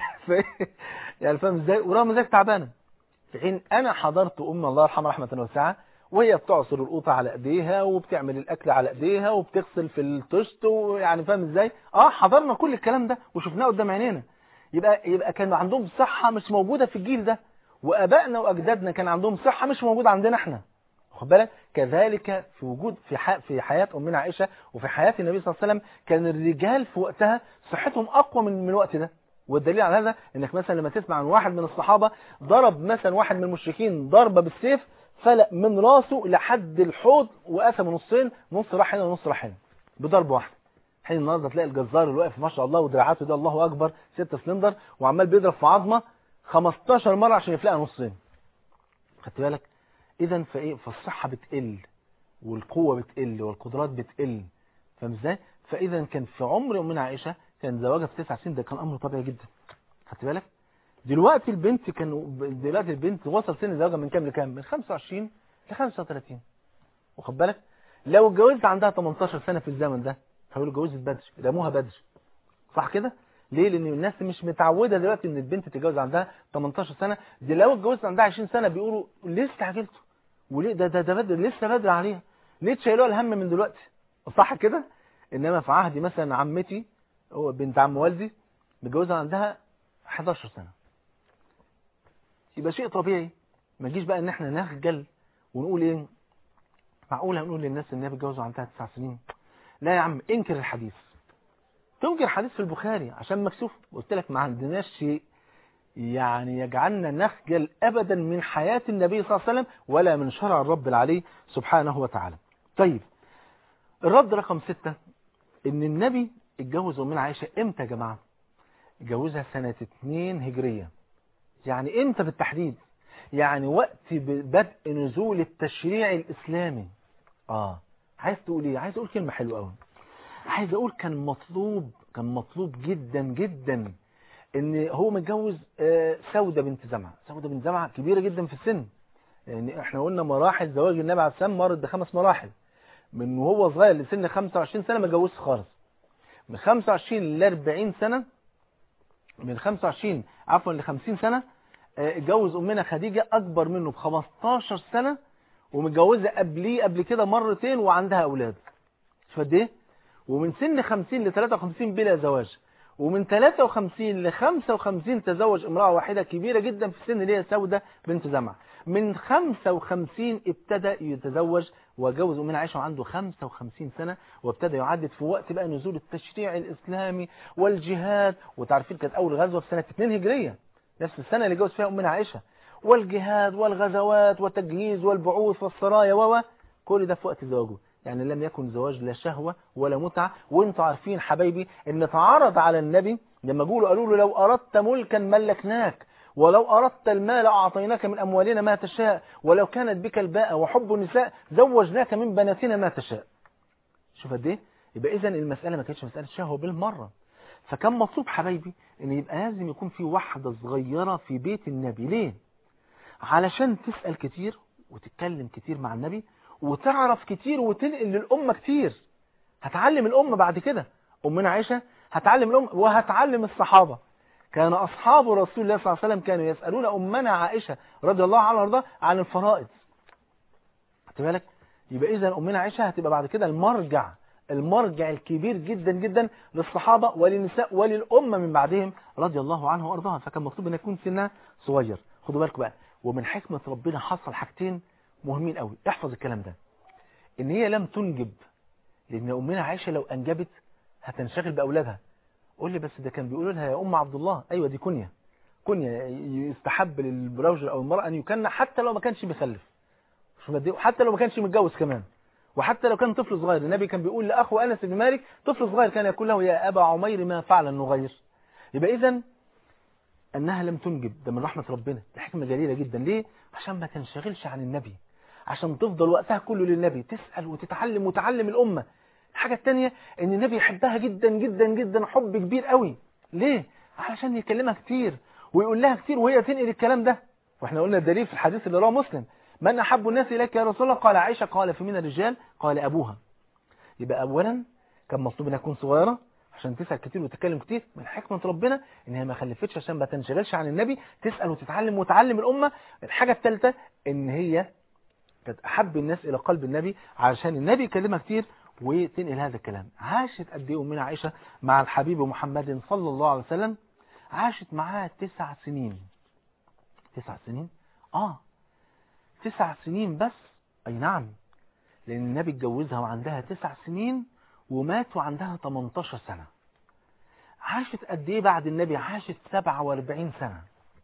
يعني فاهم ازاي؟ ورغم ذلك تعبانه. في حين انا حضرت امي الله يرحمها رحمه واسعه وهي بتعصر القوطه على ايديها وبتعمل الاكل على ايديها وبتغسل في الطشت، ويعني فاهم ازاي؟ اه حضرنا كل الكلام ده وشفناه قدام عينينا. يبقى يبقى كان عندهم صحه مش موجوده في الجيل ده، وابائنا واجدادنا كان عندهم صحه مش موجوده عندنا احنا. واخد بالك؟ كذلك في وجود في ح... في حياه امنا عائشه وفي حياه النبي صلى الله عليه وسلم كان الرجال في وقتها صحتهم اقوى من من الوقت ده. والدليل على هذا انك مثلا لما تسمع عن واحد من الصحابه ضرب مثلا واحد من المشركين ضربه بالسيف فلق من راسه لحد الحوض وقسم نصين، نص راح هنا ونص راح هنا بضربه واحده. حين النهارده تلاقي الجزار اللي واقف ما شاء الله ودراعاته ده الله اكبر ستة سلندر وعمال بيضرب في عظمه خمستاشر مره عشان يفلقها نصين. خدت بالك؟ اذا فايه فالصحه بتقل والقوه بتقل والقدرات بتقل. فاهم ازاي؟ فاذا كان في عمر امنا عائشه كان زواجها في تسع سنين ده كان امر طبيعي جدا. خدت بالك؟ دلوقتي البنت كانوا دلوقتي البنت وصل سن زواجها من كام لكام؟ من خمسة وعشرين ل خمسة وثلاثين. واخد بالك؟ لو اتجوزت عندها تمنتاشر سنة في الزمن ده هيقولوا اتجوزت بدري، رموها بدري. صح كده؟ ليه؟ لان الناس مش متعوده دلوقتي ان البنت تتجوز عندها تمنتاشر سنة. دي لو اتجوزت عندها عشرين سنة بيقولوا ليه استعجلتوا؟ وليه ده ده ده بدري، لسه بدري عليها. ليه تشيلوها الهم من دلوقتي؟ صح كده؟ انما في عهدي مثلا عمتي هو بنت عم والدي متجوزه عندها حداشر سنة. يبقى شيء طبيعي. ما تجيش بقى ان احنا نخجل ونقول ايه؟ معقوله نقول للناس ان هي بتجوزوا عندها تسع سنين؟ لا يا عم، انكر الحديث. تنكر حديث في البخاري عشان مكسوف. قلت لك ما عندناش شيء يعني يجعلنا نخجل ابدا من حياة النبي صلى الله عليه وسلم ولا من شرع الرب العلي سبحانه وتعالى. طيب الرد رقم ستة، ان النبي اتجوز امنا عائشة امتى يا جماعة؟ اتجوزها سنة اتنين هجرية. يعني امتى بالتحديد؟ يعني وقت بدء نزول التشريع الاسلامي. اه عايز تقول ايه؟ عايز اقول كلمة حلوة قوي. عايز اقول كان مطلوب كان مطلوب جدا جدا ان هو متجوز سودة بنت زمعة. سودة بنت زمعة كبيرة جدا في السن. يعني احنا قلنا مراحل زواج النبي عليه السلام مرت بخمس مراحل. من وهو صغير لسن خمسة وعشرين سنة ما اتجوزش خالص. من خمسة وعشرين ل أربعين سنة، من خمسة وعشرين عفوا ل خمسين سنة اتجوز امنا خديجة اكبر منه ب خمستاشر سنة، ومتجوزة قبليه قبل كده مرتين وعندها اولاد. شوف قد ايه؟ ومن سن خمسين ل تلاتة وخمسين بلا زواج، ومن تلاتة وخمسين ل خمسة وخمسين تزوج امرأة واحدة كبيرة جدا في السن اللي هي سودة بنت زمعة. من خمسة وخمسين ابتدى يتزوج وجوز امنا عائشة وعنده خمسة وخمسين سنة، وابتدى يعدد في وقت بقى نزول التشريع الاسلامي والجهاد. وتعرفين كانت اول غزوة في سنة اتنين هجرية، نفس السنة اللي جوز فيها امنا عائشة. والجهاد والغزوات والتجهيز والبعوث والسرايا و كل ده في وقت زواجه. يعني لم يكن زواج لا شهوة ولا متعة. وانتوا عارفين حبايبي ان تعرض على النبي لما قالوا قالوا له لو اردت ملكا ملكناك، ولو اردت المال اعطيناك من اموالنا ما تشاء، ولو كانت بك الباء وحب النساء زوجناك من بناتنا ما تشاء. شوف قد ايه؟ يبقى اذا المسألة ما كانتش مسألة شهوة بالمرة. فكان مطلوب حبايبي ان يبقى لازم يكون في واحدة صغيرة في بيت النبي. ليه؟ علشان تسأل كتير وتتكلم كتير مع النبي وتعرف كتير وتنقل للأمة كتير. هتعلم الأمة بعد كده. أمنا عائشة هتعلم الأمة وهتعلم الصحابة. كان أصحاب رسول الله صلى الله عليه وسلم كانوا يسألون أمنا عائشة رضي الله عنها وارضاها عن الفرائض. خدت بالك؟ يبقى إذا أمنا عائشة هتبقى بعد كده المرجع المرجع الكبير جدا جدا للصحابة وللنساء وللأمة من بعدهم رضي الله عنه وارضاها. فكان مطلوب أن يكون سنها صغير. خدوا بالكم بقى، ومن حكمة ربنا حصل حاجتين مهمين قوي. احفظ الكلام ده، ان هي لم تنجب، لان امنا عائشة لو انجبت هتنشغل باولادها. قول لي بس ده كان بيقولوا لها يا ام عبد الله. ايوه دي كنية كنية يستحب للرجل او المرأة ان يكنى حتى لو ما كانش بيخلف، حتى لو ما كانش متجوز كمان، وحتى لو كان طفل صغير. النبي كان بيقول لاخو انس بن مالك طفل صغير كان يقول له يا ابا عمير ما فعل النغير. يبقى اذا انها لم تنجب ده من رحمة ربنا. دي حكمة جليلة جدا. ليه؟ عشان ما تنشغلش عن النبي، عشان تفضل وقتها كله للنبي، تسأل وتتعلم وتعلم الأمة. الحاجة الثانية ان النبي يحبها جدا جدا جدا حب كبير قوي. ليه؟ علشان يكلمها كتير ويقول لها كتير وهي تنقل الكلام ده. واحنا قلنا الدليل في الحديث اللي رواه مسلم، من أحب الناس إليك يا رسول الله؟ قال عائشة. قال في من الرجال؟ قال أبوها. يبقى أولا كان مطلوب انها تكون صغيرة عشان تسأل كتير وتتكلم كتير. من حكمة ربنا ان هي ما خلفتش عشان ما تنشغلش عن النبي، تسأل وتتعلم وتعلم الأمة. الحاجة الثالثة ان هي كانت أحب الناس إلى قلب النبي علشان النبي يكلمها كتير وتنقل هذا الكلام. عاشت قد ايه أمنا عائشة مع الحبيب محمد صلى الله عليه وسلم؟ عاشت معاه تسع سنين. تسع سنين؟ آه تسع سنين بس. أي نعم، لأن النبي اتجوزها وعندها تسع سنين ومات وعندها تمنتاشر سنة. عاشت قد ايه بعد النبي؟ عاشت سبعة وأربعين سنة.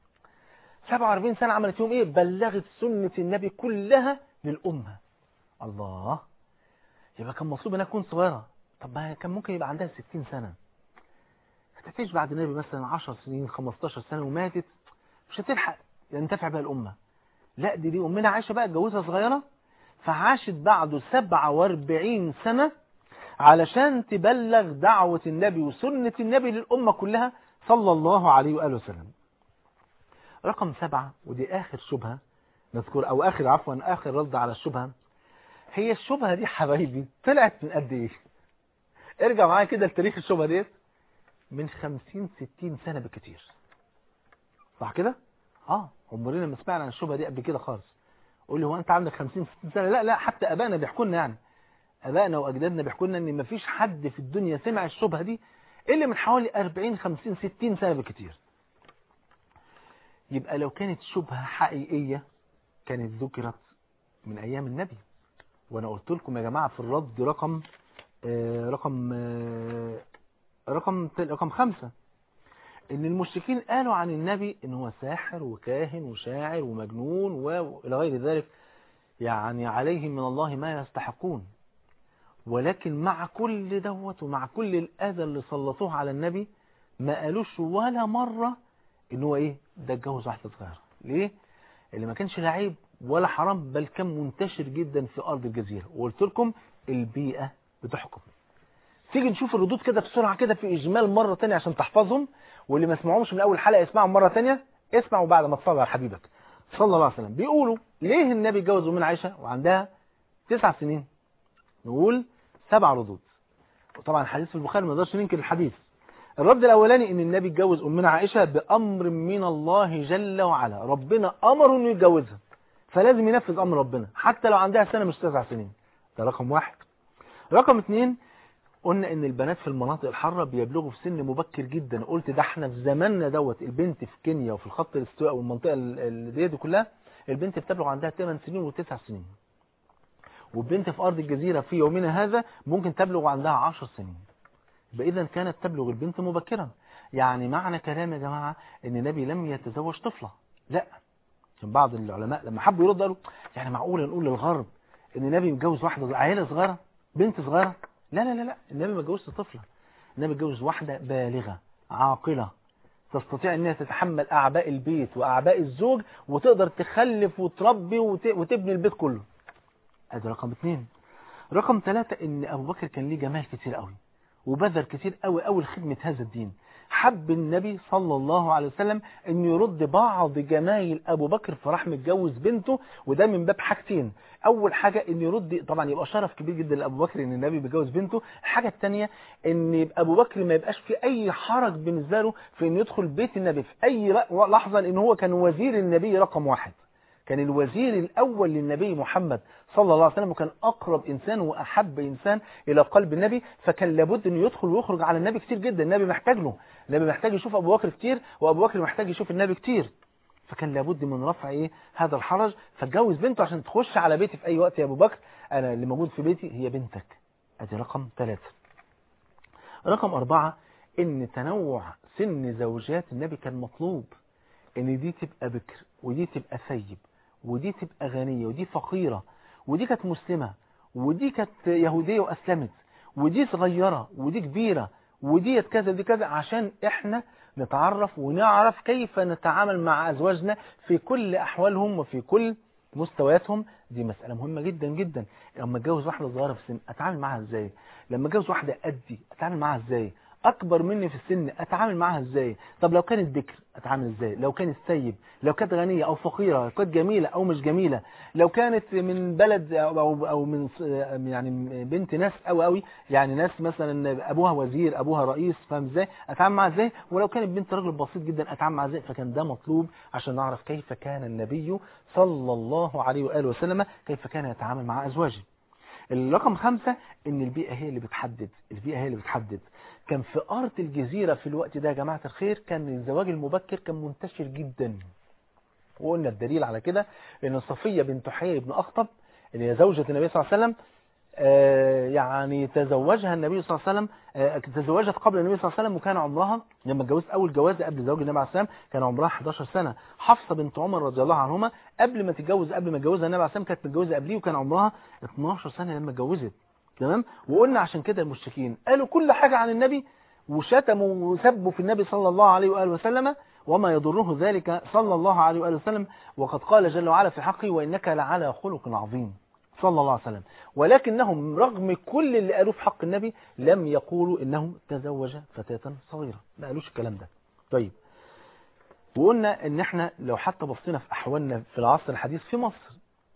سبعة وأربعين سنة عملت يوم ايه؟ بلغت سنة النبي كلها للأمة. الله، يبقى كان مطلوب انها تكون صغيرة. طب ما كان ممكن يبقى عندها ستين سنة، هتعيش بعد النبي مثلا عشر سنين خمستاشر سنة وماتت، مش هتلحق ينتفع بها الأمة. لا دي دي أمنا عائشة بقى اتجوزها صغيرة، فعاشت بعده سبعة وأربعين سنة علشان تبلغ دعوة النبي وسنة النبي للأمة كلها صلى الله عليه وآله وسلم. رقم سبعة، ودي آخر شبهة نذكر، أو آخر عفوا آخر رد على الشبهة. هي الشبهة دي حبايبي طلعت من قد إيه؟ ارجع معايا كده لتاريخ الشبهة دي، من خمسين ستين سنة بالكتير، صح كده؟ اه عمرنا ما سمعنا عن الشبهة دي قبل كده خالص. قول لي هو انت عندك خمسين ستين سنة؟ لا لا، حتى ابائنا بيحكوا لنا، يعني ابائنا واجدادنا بيحكوا لنا ان مفيش حد في الدنيا سمع الشبهة دي الا من حوالي أربعين خمسين ستين سنة بالكتير. يبقى لو كانت شبهة حقيقية كانت ذكرت من ايام النبي. وانا قلت لكم يا جماعة في الرد رقم آه رقم آه رقم رقم خمسة، ان المشركين قالوا عن النبي ان هو ساحر وكاهن وشاعر ومجنون والى غير ذلك، يعني عليهم من الله ما يستحقون. ولكن مع كل دوت ومع كل الاذى اللي سلطوه على النبي ما قالوش ولا مرة ان هو ايه ده اتجوز واحدة صغيرة. ليه؟ اللي ما كانش لعيب ولا حرام، بل كان منتشر جدا في ارض الجزيرة. وقلت لكم البيئة بتحكم. تيجي نشوف الردود كده بسرعة كده في إجمال مرة تانية عشان تحفظهم، واللي ما سمعهمش من أول حلقة يسمعهم مرة تانية. اسمعوا بعد ما تصلي على حبيبك صلى الله عليه وسلم. بيقولوا ليه النبي اتجوز أمنا عائشة وعندها تسع سنين؟ نقول سبع ردود. وطبعا حديث في البخاري ما نقدرش ننكر الحديث. الرد الأولاني إن النبي اتجوز أمنا عائشة بأمر من الله جل وعلا، ربنا أمره إنه يتجوزها، فلازم ينفذ أمر ربنا حتى لو عندها سنة مش تسع سنين. ده رقم واحد. رقم اثنين، قلنا ان البنات في المناطق الحارة بيبلغوا في سن مبكر جدا. قلت ده احنا في زماننا دوت البنت في كينيا وفي الخط الاستواء والمنطقة اللي دي كلها البنت بتبلغ عندها ثمان سنين وتسع سنين، والبنت في ارض الجزيرة في يومنا هذا ممكن تبلغ عندها عشر سنين. فاذا كانت تبلغ البنت مبكرا. يعني معنى كلام يا جماعة ان النبي لم يتزوج طفلة، لا. كان بعض العلماء لما حبوا يردوا قالوا يعني معقول نقول للغرب ان النبي متجوز واحدة عيلة صغيرة بنت صغيرة؟ لا لا لا لا، النبي ما اتجوزش طفلة، النبي اتجوز واحدة بالغة عاقلة تستطيع انها تتحمل اعباء البيت واعباء الزوج وتقدر تخلف وتربي وت... وتبني البيت كله. ادي رقم اثنين. رقم ثلاثة ان ابو بكر كان ليه جمال كتير قوي وبذل كتير قوي قوي لخدمة هذا الدين. حب النبي صلى الله عليه وسلم ان يرد بعض جمايل ابو بكر فراح متجوز بنته، وده من باب حاجتين. اول حاجة ان يرد، طبعا يبقى شرف كبير جدا لابو بكر ان النبي بيتجوز بنته. الحاجة الثانية ان يبقى ابو بكر ما يبقاش في اي حرج بالنسبة له في ان يدخل بيت النبي في اي لحظة، لان هو كان وزير النبي رقم واحد، كان الوزير الأول للنبي محمد صلى الله عليه وسلم، وكان أقرب إنسان وأحب إنسان إلى قلب النبي، فكان لابد أنه يدخل ويخرج على النبي كتير جدا. النبي محتاج له، النبي محتاج يشوف أبو بكر كتير، وأبو بكر محتاج يشوف النبي كتير، فكان لابد من رفع إيه هذا الحرج. فاتجوز بنته عشان تخش على بيتي في أي وقت يا أبو بكر، أنا اللي موجود في بيتي هي بنتك. أدي رقم ثلاثة. رقم أربعة، إن تنوع سن زوجات النبي كان مطلوب، إن دي تبقى بكر ودي تبقى ثيب ودي تبقى غنية ودي فقيرة، ودي كانت مسلمة ودي كانت يهودية وأسلمت، ودي صغيرة ودي كبيرة ودي كذا ودي كذا، عشان احنا نتعرف ونعرف كيف نتعامل مع أزواجنا في كل أحوالهم وفي كل مستوياتهم. دي مسألة مهمة جدا جدا. لما اتجوز واحدة صغيرة في السن أتعامل معها ازاي؟ لما اتجوز واحدة قدي أتعامل معها ازاي؟ أكبر مني في السن أتعامل معها ازاي؟ طب لو كانت بكر أتعامل ازاي؟ لو كانت سيب، لو كانت غنية أو فقيرة، لو كانت جميلة أو مش جميلة، لو كانت من بلد أو, أو من يعني بنت ناس أو أوي، يعني ناس مثلا أبوها وزير أبوها رئيس، فاهم ازاي؟ أتعامل معها ازاي؟ ولو كانت بنت راجل بسيط جدا أتعامل معها ازاي؟ فكان ده مطلوب عشان نعرف كيف كان النبي صلى الله عليه وآله وسلم كيف كان يتعامل مع أزواجه. الرقم خمسة، ان البيئة هي اللي بتحدد، البيئة هي اللي بتحدد. كان في أرض الجزيرة في الوقت ده يا جماعة الخير كان الزواج المبكر كان منتشر جدا، وقلنا الدليل على كده ان صفية بنت حيي بن أخطب اللي هي زوجة النبي صلى الله عليه وسلم آه يعني تزوجها النبي صلى الله عليه وسلم، آه تزوجت قبل النبي صلى الله عليه وسلم وكان عمرها لما اتجوزت اول جواز قبل زواج النبي عليه السلام كان عمرها حداشر سنة. حفصة بنت عمر رضي الله عنهما قبل ما تتجوز قبل ما اتجوزها النبي عليه السلام كانت متجوزه قبليه وكان عمرها اتناشر سنة لما اتجوزت. تمام. وقلنا عشان كده المشركين قالوا كل حاجة عن النبي وشتموا وسبوا في النبي صلى الله عليه واله وسلم وما يضره ذلك صلى الله عليه واله وسلم، وقد قال جل وعلا في حقه وانك لعلى خلق عظيم. صلى الله عليه وسلم، ولكنهم رغم كل اللي قالوه في حق النبي لم يقولوا إنه تزوج فتاة صغيرة، ما قالوش الكلام ده. طيب، وقلنا إن إحنا لو حتى بصينا في أحوالنا في العصر الحديث في مصر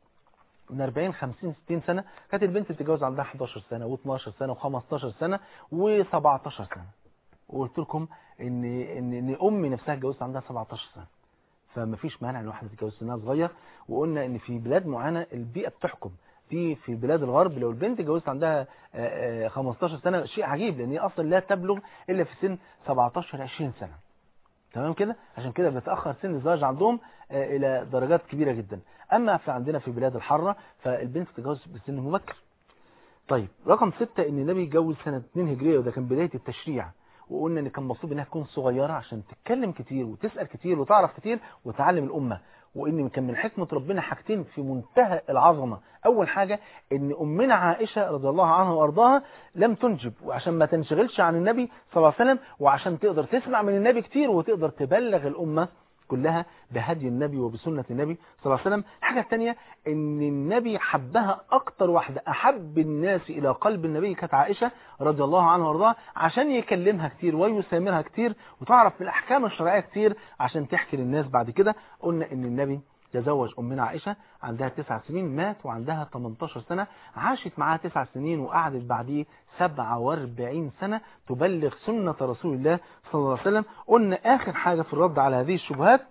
من أربعين خمسين ستين سنة كانت البنت بتتجوز عندها حداشر سنة واتناشر سنة وخمستاشر سنة وسبعتاشر سنة، وقلت لكم إن إن إن أمي نفسها اتجوزت عندها سبعتاشر سنة، فما فيش مانع ان واحده تتجوز سنها صغير. وقلنا ان في بلاد معينه البيئه بتحكم، في في بلاد الغرب لو البنت اتجوزت عندها خمستاشر سنه شيء عجيب، لان هي اصلا لا تبلغ الا في سن سبعتاشر عشرين سنه، تمام كده؟ عشان كده بيتاخر سن الزواج عندهم الى درجات كبيره جدا. اما في عندنا في بلاد الحاره فالبنت تتجوز بسن مبكر. طيب، رقم ستة ان النبي اتجوز سنه اتنين هجريه، وده كان بدايه التشريع، وقلنا ان كان مطلوب انها تكون صغيره عشان تتكلم كتير وتسال كتير وتعرف كتير وتعلم الامه. وان كان من حكمه ربنا حاجتين في منتهى العظمه، اول حاجه ان امنا عائشه رضي الله عنها وارضاها لم تنجب، وعشان ما تنشغلش عن النبي صلى الله عليه وسلم، وعشان تقدر تسمع من النبي كتير وتقدر تبلغ الامه كلها بهدي النبي وبسنة النبي صلى الله عليه وسلم. الحاجة الثانية ان النبي حبها اكتر واحدة، احب الناس الى قلب النبي كانت عائشة رضي الله عنها وارضاها، عشان يكلمها كتير ويسامرها كتير وتعرف في الاحكام الشرعية كتير عشان تحكي للناس بعد كده. قلنا ان النبي تزوج أمنا عائشة عندها تسع سنين، مات وعندها تمنتاشر سنة، عاشت معاها تسع سنين وقعدت بعديه سبعة واربعين سنة تبلغ سنة رسول الله صلى الله عليه وسلم. قلنا آخر حاجة في الرد على هذه الشبهات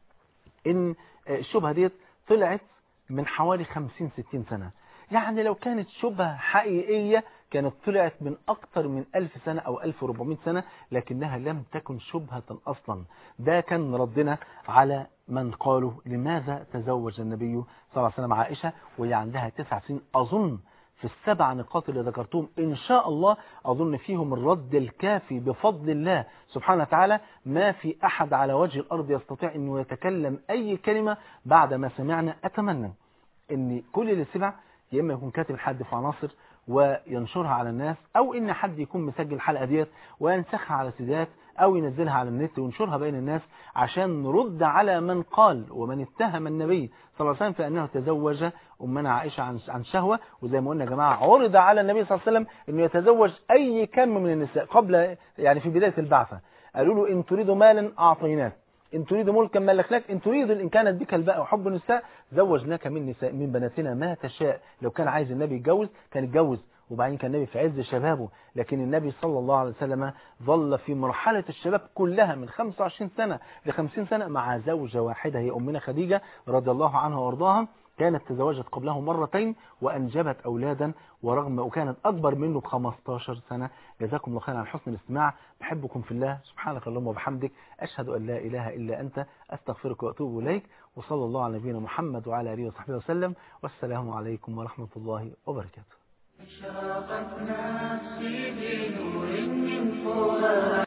إن الشبهة ديت طلعت من حوالي خمسين ستين سنة، يعني لو كانت شبهة حقيقية كانت طلعت من أكثر من ألف سنة أو ألف وأربعمائة سنة، لكنها لم تكن شبهة أصلا. ده كان ردنا على من قالوا لماذا تزوج النبي صلى الله عليه وسلم عائشة وهي عندها تسع سنين. أظن في السبع نقاط اللي ذكرتهم إن شاء الله أظن فيهم الرد الكافي بفضل الله سبحانه وتعالى. ما في أحد على وجه الأرض يستطيع أنه يتكلم أي كلمة بعد ما سمعنا. أتمنى أن كل اللي سمع يا إما يكون كاتب الحديث في عناصر وينشرها على الناس، أو إن حد يكون مسجل الحلقة ديت وينسخها على سيدات أو ينزلها على النت وينشرها بين الناس، عشان نرد على من قال ومن اتهم النبي صلى الله عليه وسلم في أنه تزوج أمنا عائشة عن عن شهوة. وزي ما قلنا يا جماعة عرض على النبي صلى الله عليه وسلم أنه يتزوج أي كم من النساء قبل، يعني في بداية البعثة، قالوا له إن تريد مالا أعطيناك، إن تريد ملكا ملكناك، إن تريد إن كانت بك الباء وحب النساء زوجناك من نساء من بناتنا ما تشاء. لو كان عايز النبي يتجوز كان يتجوز، وبعدين كان النبي في عز شبابه، لكن النبي صلى الله عليه وسلم ظل في مرحلة الشباب كلها من خمسة وعشرين سنة ل خمسين سنة مع زوجة واحدة هي أمنا خديجة رضي الله عنها وارضاها. كانت تزوجت قبله مرتين وأنجبت أولادا، ورغم وكانت أكبر منه ب خمستاشر سنة. جزاكم الله خيرا على حسن الاستماع، بحبكم في الله، سبحانك اللهم وبحمدك، أشهد أن لا إله إلا أنت، أستغفرك وأتوب إليك، وصلى الله على نبينا محمد وعلى آله وصحبه وسلم، والسلام عليكم ورحمة الله وبركاته. أشرقت نفسي بنور من فؤاد